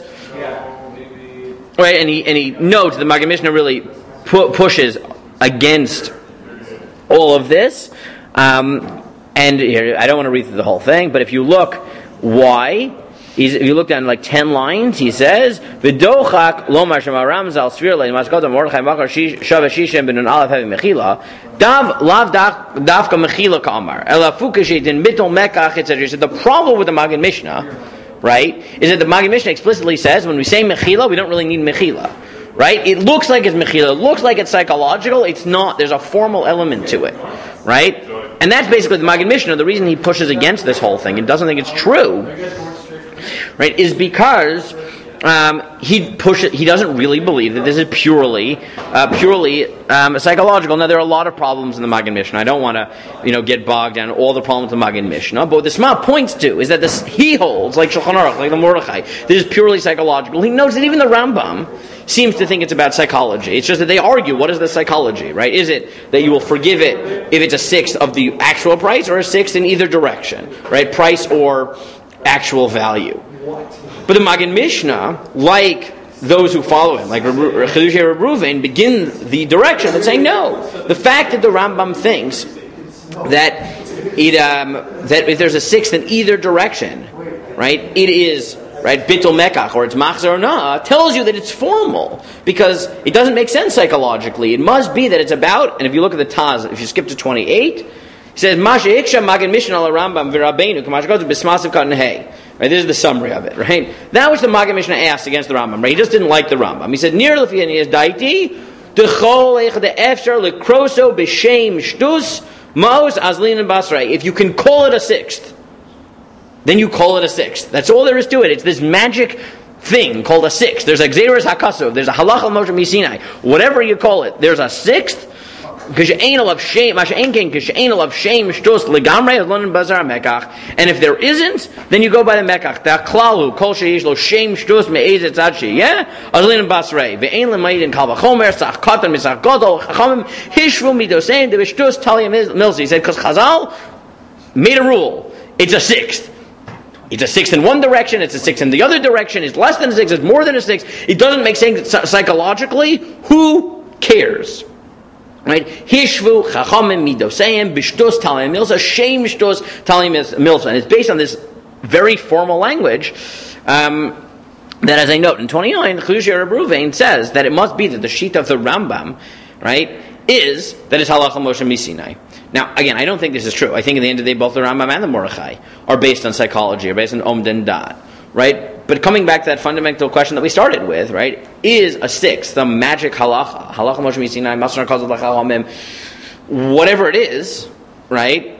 Right, and he and he notes the Magid Mishnah really pu- pushes against all of this. Um, and here, I don't want to read through the whole thing, but if you look, why? He's, if you look down like ten lines, he says, "V'dochak lomar shemaram zal svir le'maskota mordechai makar shava shishem benun alef hevi mechila dav lav davka mechila kamar ela fukashit in mitol mekach et cetera." So the problem with the Magid Mishnah, right, is that the Magid Mishnah explicitly says when we say mechila, we don't really need mechila. Right? It looks like it's mechila. It looks like it's psychological. It's not. There's a formal element to it. Right? And that's basically the Magid Mishnah. The reason he pushes against this whole thing and doesn't think it's true, right, is because um, he pushes. He doesn't really believe that this is purely, uh, purely um, psychological. Now there are a lot of problems in the Magid Mishnah. I don't want to, you know, get bogged down in all the problems of the Magid Mishnah. But what the Sma points to is that this he holds, like Shulchan Aruch, like the Mordechai, this is purely psychological. He notes that even the Rambam seems to think it's about psychology. It's just that they argue, what is the psychology, right? Is it that you will forgive it if it's a sixth of the actual price or a sixth in either direction, right? Price or actual value. But the Magid Mishnah, like those who follow him, like Chedushei Reb Ruvain, begin the direction that's saying no. The fact that the Rambam thinks that it um, that if there's a sixth in either direction, right, it is right, bittul mekach, or it's machzer or na, tells you that it's formal, because it doesn't make sense psychologically. It must be that it's about, and if you look at the Taz, if you skip to twenty-eight, he says, Masha iksha Magid Mishnah al Rambam v'Rabbeinu, k'mash gotu b'smasiv katan hey. Right, this is the summary of it, right? That was the Magid Mishnah asked against the Rambam, right? He just didn't like the Rambam. He said, Nir lefi is daiti, d'chol eich de'efshar l'kroso b'shem shtus, ma'os azlin and basrei. If you can call it a sixth, then you call it a sixth. That's all there is to it. It's this magic thing called a sixth. There's a Gzeres HaKasov. There's a Halach al Moshe Misinai. Whatever you call it, there's a sixth. And if there isn't, then you go by the Mekach. Ta'klalu kol sheyish lo shem shtus me'ezet tzad sheyeh azlin basrei ve'ein lemayid kal v'chomer tzach katan misach godol chachamim hishvu midosein de v'shtus talia milzi. He said, because Chazal made a rule. It's a sixth. It's a sixth in one direction, it's a sixth in the other direction, it's less than a sixth, it's more than a sixth. It doesn't make sense psychologically. Who cares? Right? Hishvu chachamim midoseim b'shtus talim milsa shem shtus talim milsa. And it's based on this very formal language um, that, as I note in twenty-nine, Chedushei Reb Ruvain says that it must be that the sheet of the Rambam, right, is that it's Halach Moshe Misinai. Now, again, I don't think this is true. I think at the end of the day, both the Rambam and the Mordechai are based on psychology, are based on Omden Dat, right? But coming back to that fundamental question that we started with, right, is a sixth, the magic halacha, Halach Moshe Misinai, Masar Kazal Lachamim, whatever it is, right?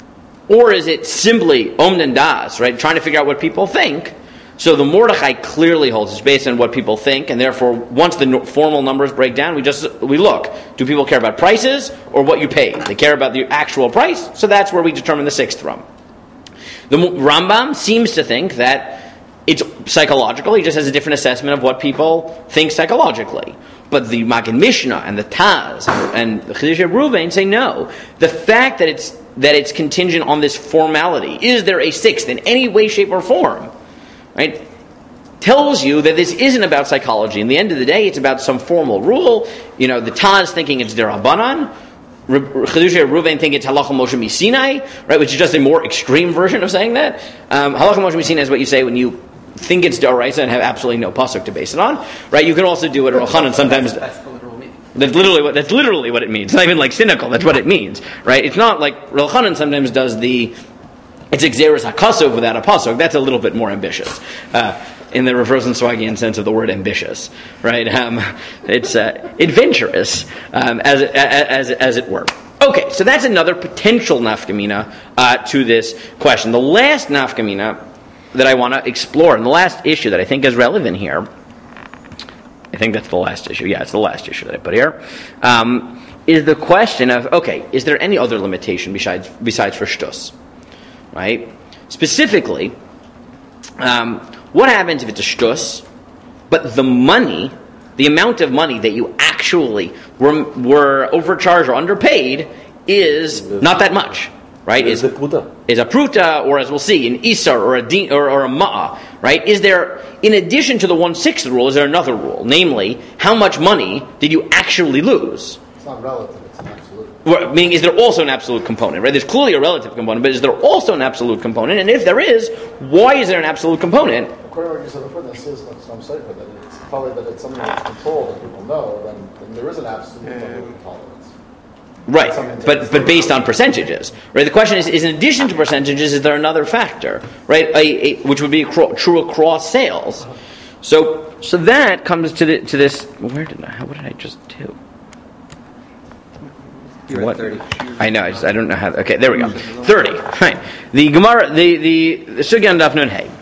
Or is it simply Omden Das, right, trying to figure out what people think? So the Mordechai clearly holds it's based on what people think, and therefore, once the no- formal numbers break down, we just we look: do people care about prices or what you pay? They care about the actual price, so that's where we determine the sixth from. The Rambam seems to think that it's psychological. He just has a different assessment of what people think psychologically. But the Magid Mishnah and the Taz and the Chedushei Ruvain say no. The fact that it's that it's contingent on this formality, is there a sixth in any way, shape, or form, right, tells you that this isn't about psychology. In the end of the day, it's about some formal rule. You know, the Taz thinking it's derabanan, Chedushei Ruvain think it's Halacha Moshe Misinai, right, which is just a more extreme version of saying that. Um, Halacha Moshe Misinai is what you say when you think it's D'oraisa and have absolutely no pasuk to base it on, right? You can also do what Rosh Hanan sometimes. That's the literal meaning. That's literally what that's literally what it means. It's not even like cynical. That's what it means, right? It's not like Rosh Hanan sometimes does the it's Xeris HaKasov without a pasuk. That's a little bit more ambitious. Uh, in the Rosenswagian sense of the word ambitious, right? Um, it's uh, adventurous, um, as, as, as it were. Okay, so that's another potential nafkamina uh, to this question. The last nafkamina that I want to explore, and the last issue that I think is relevant here, I think that's the last issue, yeah, it's the last issue that I put here, um, is the question of, okay, is there any other limitation besides, besides for shtus, right? Specifically, um, what happens if it's a shtus, but the money, the amount of money that you actually were, were overcharged or underpaid is not that much, right? Is, is a pruta, or as we'll see, an isar or a din, or, or a ma'a, right? Is there, in addition to the one-sixth rule, is there another rule? Namely, how much money did you actually lose? It's not relative, it's an absolute. Well, meaning, is there also an absolute component, right? There's clearly a relative component, but is there also an absolute component? And if there is, why is there an absolute component? According to what you said before, this is some cipher, that it's probably that it's something that's controlled that people know, then, then there is an absolute yeah. tolerance. Right, but but based on percentages, right? The question is, is in addition to percentages, is there another factor, right? A, a, which would be acro- true across sales. So so that comes to the, to this. Where did I? What did I just do? You're what? at thirty. I know. I, just, I don't know how. Okay, there we go. Thirty. Right. The Gemara. The the the Sugyan Daf Nun Hey.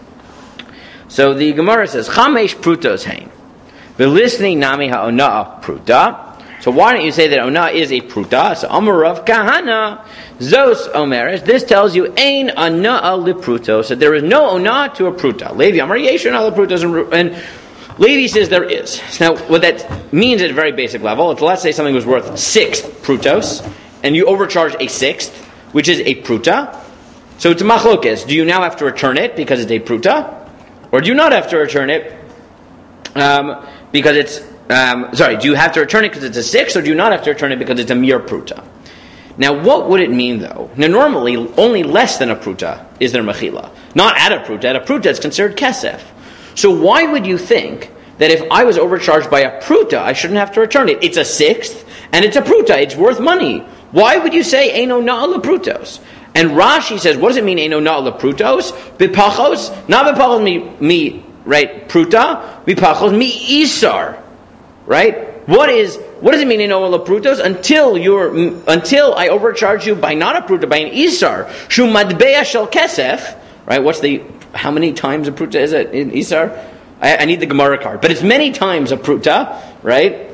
So the Gemara says Chamesh Prutos Hein. V'lisni Nami Ha'ona Pruta. So why don't you say that Ona is a pruta? So Amarav Kahana Zos Omeres. This tells you Ein Ana Lipruto. So there is no Ona to a pruta. Levi Amar Yesh Ona Liprutos, and Levi says there is. Now what that means at a very basic level, if let's say something was worth six prutos, and you overcharge a sixth, which is a pruta. So it's a machlokes. Do you now have to return it because it's a pruta, or do you not have to return it um, because it's Um, sorry, do you have to return it because it's a six, or do you not have to return it because it's a mere pruta? Now, what would it mean, though? Now, normally, only less than a pruta is there mechila. Not at a pruta. At a pruta, it's considered kesef. So why would you think that if I was overcharged by a pruta, I shouldn't have to return it? It's a sixth, and it's a pruta. It's worth money. Why would you say eino na'al prutos? And Rashi says, what does it mean, eino na'al prutos? Bipachos? Not bipachos mi, mi, right, pruta. Bipachos mi isar. Right? What is what does it mean in Ola Prutos? Until you're until I overcharge you by not a pruta, by an isar. Shu madbeya shel kesef. Right? What's the how many times a pruta is it in isar? I, I need the Gemara card, but it's many times a pruta, right?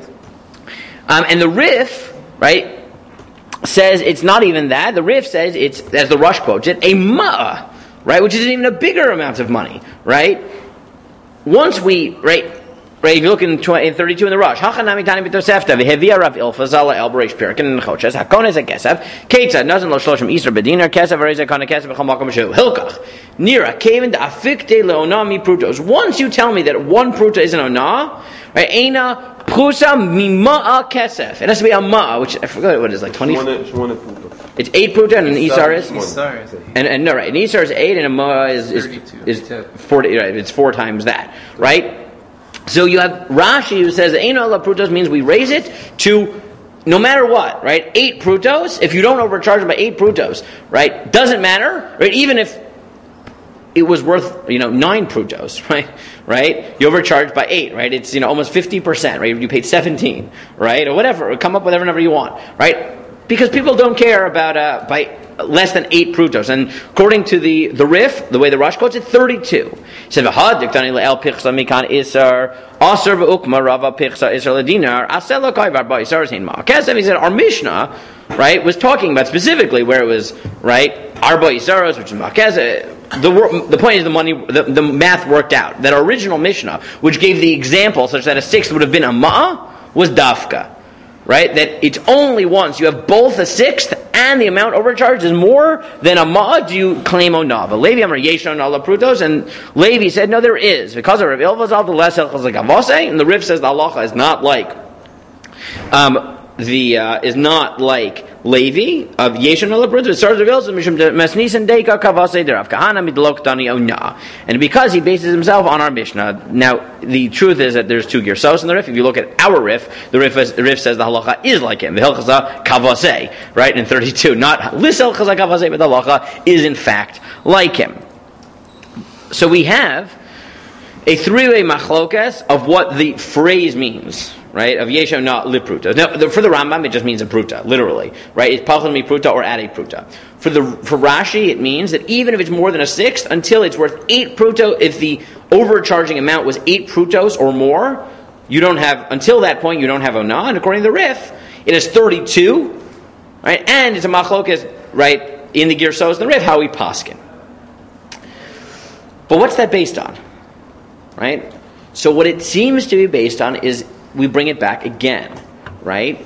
Um, and the Rif, right, says it's not even that. The Rif says it's, as the Rush quotes it, a ma'ah, right, which is even a bigger amount of money, right? Once we, right. Right, if you look in, in thirty-two in the Rush, Hachanami Tani B'Tosefta v'Hevia Rav Ilfa Zala El B'Reish Pirkin and Choches Hakones HaKesef Ketzad Nazan Lo Shloshim Isra B'Dinar Kesef Arezeh Kana Kesef B'Chol Makom B'Shu Hilkach Nira Kaven Da'afikte Le'Ona Mi Prutos. Once you tell me that one pruta is an Ona, right, Eina Prusa Mima'a Kesef. It has to be a Ma'a, which I forgot what it is, like twenty. It's eight pruta and an Isar is? Isar is and, and no, right, an Isar is eight and a Ma'a is, is, is forty, right, it's four times that, right? So you have Rashi who says Eino la prutos means we raise it to no matter what, right? Eight prutos. If you don't overcharge by eight prutos, right? Doesn't matter, right? Even if it was worth, you know, nine prutos, right? Right? You overcharged by eight, right? It's, you know, almost fifty percent, right? You paid seventeen, right? Or whatever. Come up with whatever number you want, right? Because people don't care about uh, by less than eight prutos. And according to the, the Rif, the way the Rush quotes it, thirty-two. He said, V'had el pichsa mikan isar, asar v'ukma rava pichsa isar l'dinar, asel l'kai varba isar zin ma'akesef. He said, our Mishnah, right, was talking about specifically where it was, right, arba isaros, which is ma'akesef. The, the point is the money, the, the math worked out. That original Mishnah, which gave the example such that a sixth would have been a ma'a, was dafka. Right? That it's only once you have both a sixth and the amount overcharged is more than a ma'a, do you claim ona. But Levi Amar Yeshon ala prutos, and Levi said, no, there is. Because of Rav Ilvazal, the less hilchos like avose, and the Rif says the halacha is not like, um, the, uh, is not like Levi of Yeshon Olaprutos starts with Ilsa Mishum Mesnisan Deka Kavase Derav Kahana Midlok Dani Ona, and because he bases himself on our Mishnah. Now the truth is that there's two Girsos in the Rif. If you look at our Rif, the Rif, is, the Rif says the halacha is like him. The Hilchasa Kavase, right in thirty-two, not Lis Hilchasa Kavase, but the halacha is in fact like him. So we have a three-way machlokas of what the phrase means, right? Of yesho na lipruta. Now, the, for the Rambam, it just means a pruta, literally, right? It's pachon mi pruta or at a pruta. For the for Rashi, it means that even if it's more than a sixth, until it's worth eight pruto, if the overcharging amount was eight prutos or more, you don't have, until that point, you don't have ona. And according to the Rif, it is thirty-two, right? And it's a machlokas, right, in the Girsos and the Rif, how we paskin. But what's that based on? Right? So what it seems to be based on is, we bring it back again, right?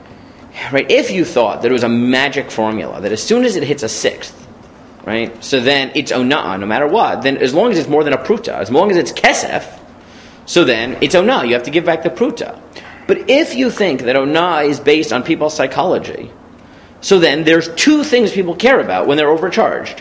Right? If you thought that it was a magic formula, that as soon as it hits a sixth, right, so then it's ona'ah, no matter what, then as long as it's more than a pruta, as long as it's kesef, so then it's ona'ah, you have to give back the pruta. But if you think that ona'ah is based on people's psychology, so then there's two things people care about when they're overcharged.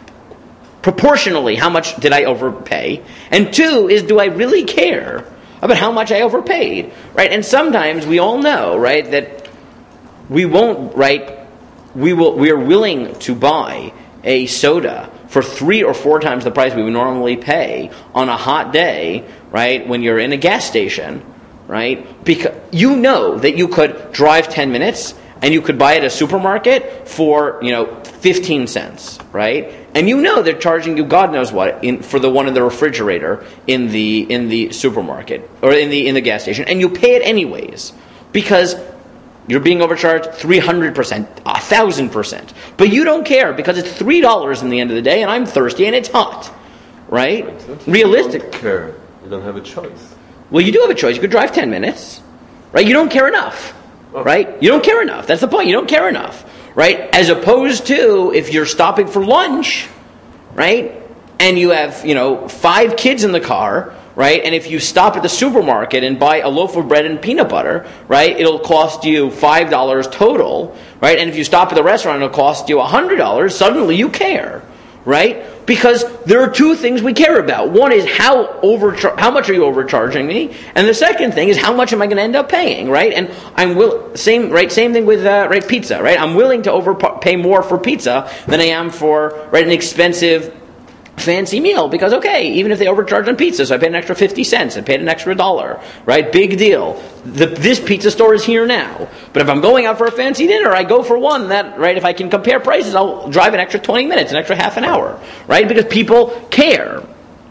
Proportionally, how much did I overpay? And two is, do I really care about how much I overpaid? Right? And sometimes we all know, right, that we won't, right, we will, we are willing to buy a soda for three or four times the price we would normally pay on a hot day, right, when you're in a gas station, right? Because you know that you could drive ten minutes and you could buy it at a supermarket for, you know, fifteen cents, right? And you know they're charging you God knows what in, for the one in the refrigerator in the in the supermarket or in the in the gas station, and you pay it anyways because you're being overcharged three hundred percent, a thousand percent. But you don't care because it's three dollars in the end of the day, and I'm thirsty and it's hot, right? Realistic. You don't care. You don't have a choice. Well, you do have a choice. You could drive ten minutes, right? You don't care enough. Right? You don't care enough. That's the point. You don't care enough. Right? As opposed to if you're stopping for lunch, right? And you have, you know, five kids in the car, right? And if you stop at the supermarket and buy a loaf of bread and peanut butter, right? It'll cost you five dollars total, right? And if you stop at the restaurant, it'll cost you one hundred dollars. Suddenly you care, right? Because there are two things we care about. One is how overchar- how much are you overcharging me, and the second thing is how much am I going to end up paying, right? And I'm will same right same thing with uh, right pizza, right? I'm willing to overpay more for pizza than I am for right an expensive fancy meal because okay, even if they overcharge on pizza, so I paid an extra fifty cents, I paid an extra dollar, right? Big deal. The, this pizza store is here now. But if I'm going out for a fancy dinner, I go for one that, right, if I can compare prices, I'll drive an extra twenty minutes, an extra half an hour, right? Because people care.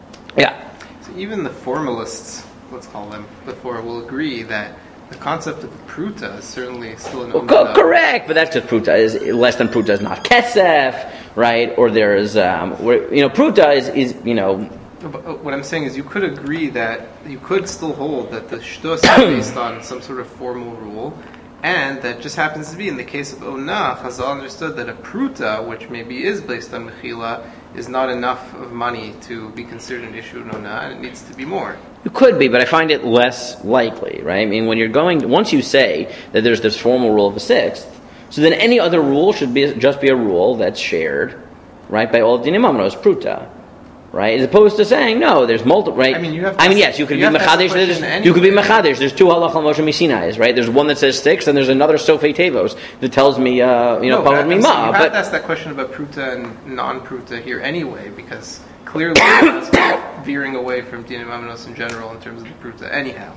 Yeah. So even the formalists, let's call them, before will agree that the concept of the pruta is certainly still an well, co- correct, but that's just pruta is less than pruta is not kesef, right? Or there's, um, where, you know, pruta is, is you know. But what I'm saying is, you could agree that you could still hold that the shtos is based on some sort of formal rule, and that just happens to be in the case of Ona, Chazal understood that a pruta, which maybe is based on mechila, is not enough of money to be considered an issue in Ona, and it needs to be more. It could be, but I find it less likely, right? I mean, when you're going, once you say that there's this formal rule of a sixth, so then any other rule should be just be a rule that's shared, right, by all of Dinei Mamnos, pruta, right? As opposed to saying, no, there's multiple, right? I mean, you have. I mean, yes, you could you be mechadesh. Anyway. You could be mechadesh. There's two halachah Moshe Misinais, right? There's one that says six, and there's another Sofei Tevos that tells me, uh, you know, no, Pavot Mima. You have but to ask that question about pruta and non-pruta here anyway, because clearly that's veering away from Dinei Mamnos in general in terms of the pruta. Anyhow,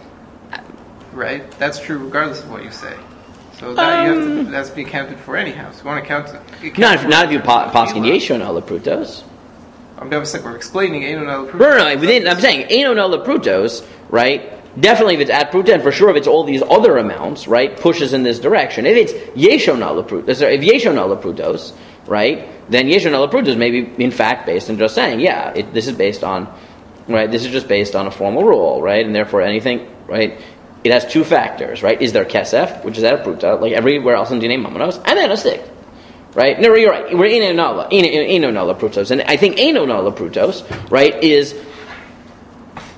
right? That's true regardless of what you say. So that um, you have to, that's be accounted for anyhow. So you want to count it. Not if, not if you paskin yeshon ala prutos. I'm we're explaining Einon ala prutos. No, no, no. Within, I'm saying Einon ala prutos, right? Definitely, if it's at pruta, and for sure, if it's all these other amounts, right, pushes in this direction. If it's yeshon ala prutos, sorry, if yeshon ala prutos, right, then yeshon ala prutos may be in fact based on just saying, yeah, it, this is based on, right, this is just based on a formal rule, right, and therefore anything, right. It has two factors, right? Is there kesef, which is at a pruta, like everywhere else in Dinei Mamnos, and then a stick, right? No, you're right. We're in Einonala, Einonala prutos, and I think Einonala prutos, right, is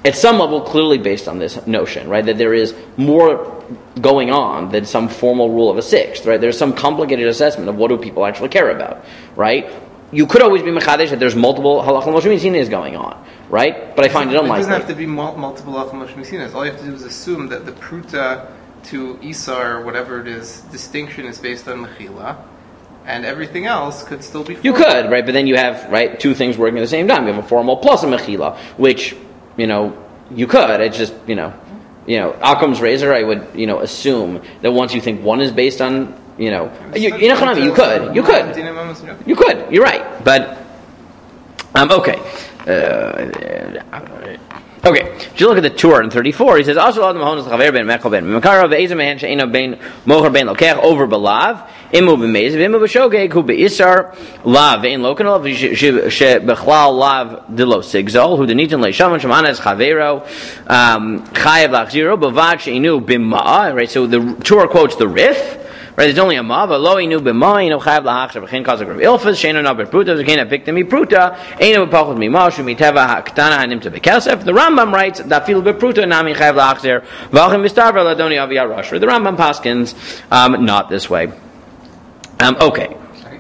at some level clearly based on this notion, right? That there is more going on than some formal rule of a sixth, right? There's some complicated assessment of what do people actually care about, right? You could always be mechadesh that there's multiple halachah Moshe Misinas going on, right? But I find it unlikely. It doesn't have to be mul- multiple halachah Moshe Misinas. All you have to do is assume that the pruta to Isar, whatever it is, distinction is based on mechila, and everything else could still be formal. You could, right? But then you have, right, two things working at the same time. You have a formal plus a mechila, which, you know, you could. It's just, you know, you know, Akum's razor, I would, you know, assume that once you think one is based on, you know, you, you, know, you could, you could, you could, you're right, but, um, okay, uh, okay, if you look at the Torah in thirty-four, he says, also Adam Mahonas Chaver ben Mechel ben Makara ve'ezem mehen she'eno ben Mocher ben Lokech over belav imu b'meiz v'imu b'shogeg hu be'isar lav ve'in lokanol she'bechlal lav dilo sigzol hu denitin le'shaman shemanas Chavero chayev lachziro b'vad she'enu b'ma'a. Right, so the Torah quotes the Rif. Right, there's only a mav. Lo inu b'ma inu chayav lahachshav v'chein kazak rav ilfas sheinu na b'pruta v'chein avikta mipruta einu b'pachot mima shu miteva ha'ktana ha'nimta b'kesef. The Rambam writes that fil b'pruta nami chayav lahachzer v'achim b'starver ladoni avi arash. The Rambam paskins um, not this way. Um, okay.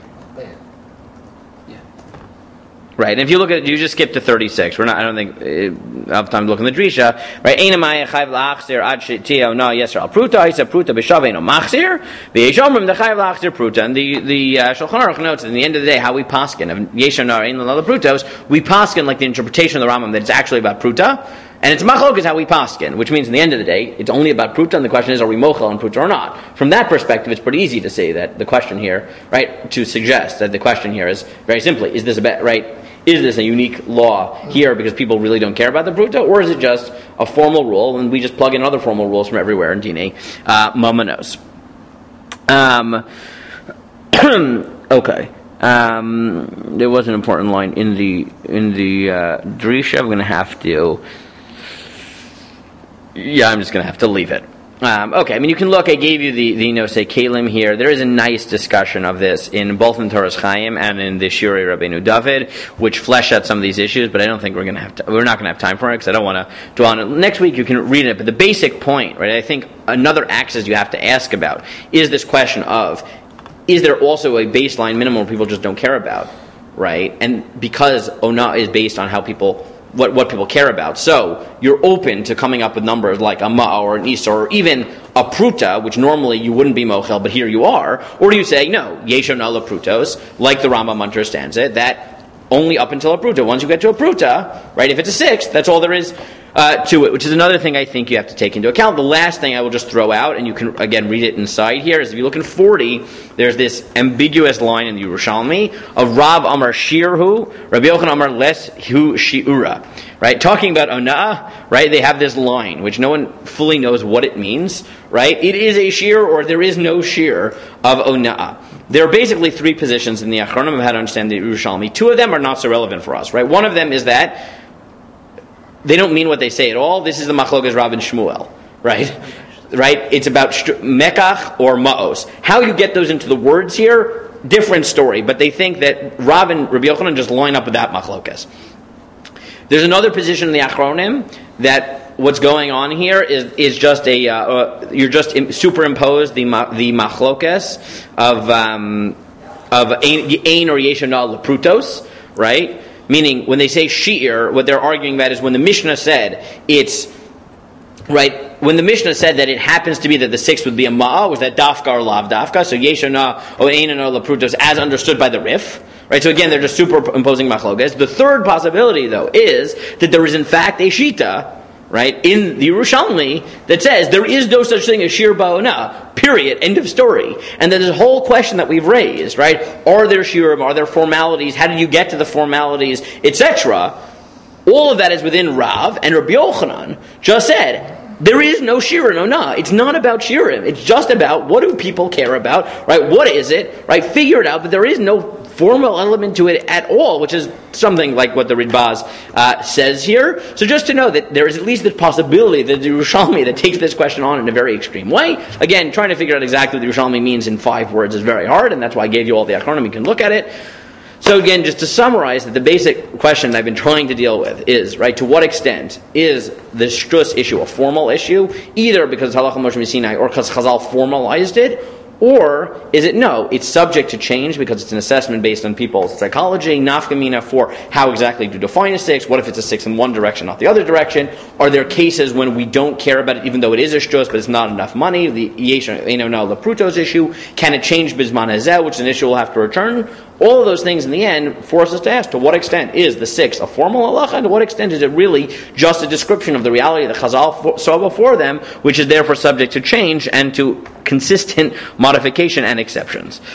Right, and if you look at it, you just skip to thirty-six. We're not. I don't think uh, I have time to look in the Drisha. Right, Einamaya chayv la'achzir ad she'tio no yeser al pruta isa pruta b'shavei no machzir v'yeshomrim the chayv la'achzir pruta. And the the uh, Shulchan Aruch notes that in the end of the day how we paskin of yeshon ein l'nala prutos, we paskin like the interpretation of the Rambam that it's actually about pruta. And it's machlok is how we paskin, which means in the end of the day, it's only about pruta, and the question is, are we mochel on pruta or not? From that perspective, it's pretty easy to say that the question here, right, to suggest that the question here is very simply, is this a bet, right, is this a unique law here because people really don't care about the pruta, or is it just a formal rule, and we just plug in other formal rules from everywhere in Dine uh, Mamanos? Um, okay. Um, there was an important line in the, in the uh, Drisha. I'm going to have to... Yeah, I'm just going to have to leave it. Um, okay, I mean, you can look, I gave you the, the you know, say, Kalim here. There is a nice discussion of this in both in Torah's Chaim and in the Shirei Rabbeinu David, which flesh out some of these issues, but I don't think we're going to have to, we're not going to have time for it because I don't want to dwell on it. Next week you can read it, but the basic point, right, I think another axis you have to ask about is this question of, is there also a baseline minimum people just don't care about, right? And because Ona is based on how people... What, what people care about. So you're open to coming up with numbers like a ma or an isa or even a pruta, which normally you wouldn't be mochel, but here you are. Or do you say, no, yesho nala prutos, like the Rambam understands it, that only up until a pruta. Once you get to a pruta, right, if it's a sixth, that's all there is uh, to it, which is another thing I think you have to take into account. The last thing I will just throw out, and you can, again, read it inside here, is if you look in forty, there's this ambiguous line in the Yerushalmi of Rav Amar Shirhu, Rabbi Yochanan Amar Les Hu Shiura. Right? Talking about Ona'ah, right, they have this line, which no one fully knows what it means, right? It is a shear or there is no shear of Ona'ah. There are basically three positions in the Achronim of how to understand the Yerushalmi. Two of them are not so relevant for us, right? One of them is that they don't mean what they say at all. This is the Machlokas Rav and Shmuel, right? Right? It's about sh- Mekach or Ma'os. How you get those into the words here, different story, but they think that Rav and Rabbi Yochanan just line up with that Machlokas. There's another position in the Achronim that what's going on here is is just a uh, uh, you're just im- superimposed the ma- the machlokas of um, of ein or yeshana leprutos, right? Meaning when they say shi'ir, what they're arguing about is when the Mishnah said it's right. When the Mishnah said that it happens to be that the sixth would be a ma'ah, was that dafka or lav dafka? So yeshana or ein or leprutos as understood by the Rif. Right, so again, they're just superimposing machlokas. The third possibility, though, is that there is in fact a shita, right, in the Yerushalmi that says there is no such thing as shir ba'ona, period, end of story. And that this whole question that we've raised, right, are there shirim, are there formalities, how did you get to the formalities, et cetera, all of that is within Rav, and Rabbi Yochanan just said, there is no shira, no nah. It's not about shirim. It's just about what do people care about, right? What is it, right? Figure it out, but there is no formal element to it at all, which is something like what the Ridbaz uh, says here. So just to know that there is at least the possibility that the Yerushalmi that takes this question on in a very extreme way. Again, trying to figure out exactly what the Yerushalmi means in five words is very hard, and that's why I gave you all the Achronim. You can look at it. So again, just to summarize, that the basic question I've been trying to deal with is, right, to what extent is the shtus issue a formal issue, either because Halacha Moshe Sinai or because Chazal formalized it, or is it no, it's subject to change because it's an assessment based on people's psychology, nafkamina for how exactly to define a six, what if it's a six in one direction, not the other direction? Are there cases when we don't care about it even though it is a shtus but it's not enough money, the yesh eino na laprutos issue? Can it change bizman hazeh, which is an issue we'll have to return? All of those things in the end force us to ask, to what extent is the six a formal halacha, and to what extent is it really just a description of the reality that Chazal saw before them, which is therefore subject to change and to consistent modification and exceptions.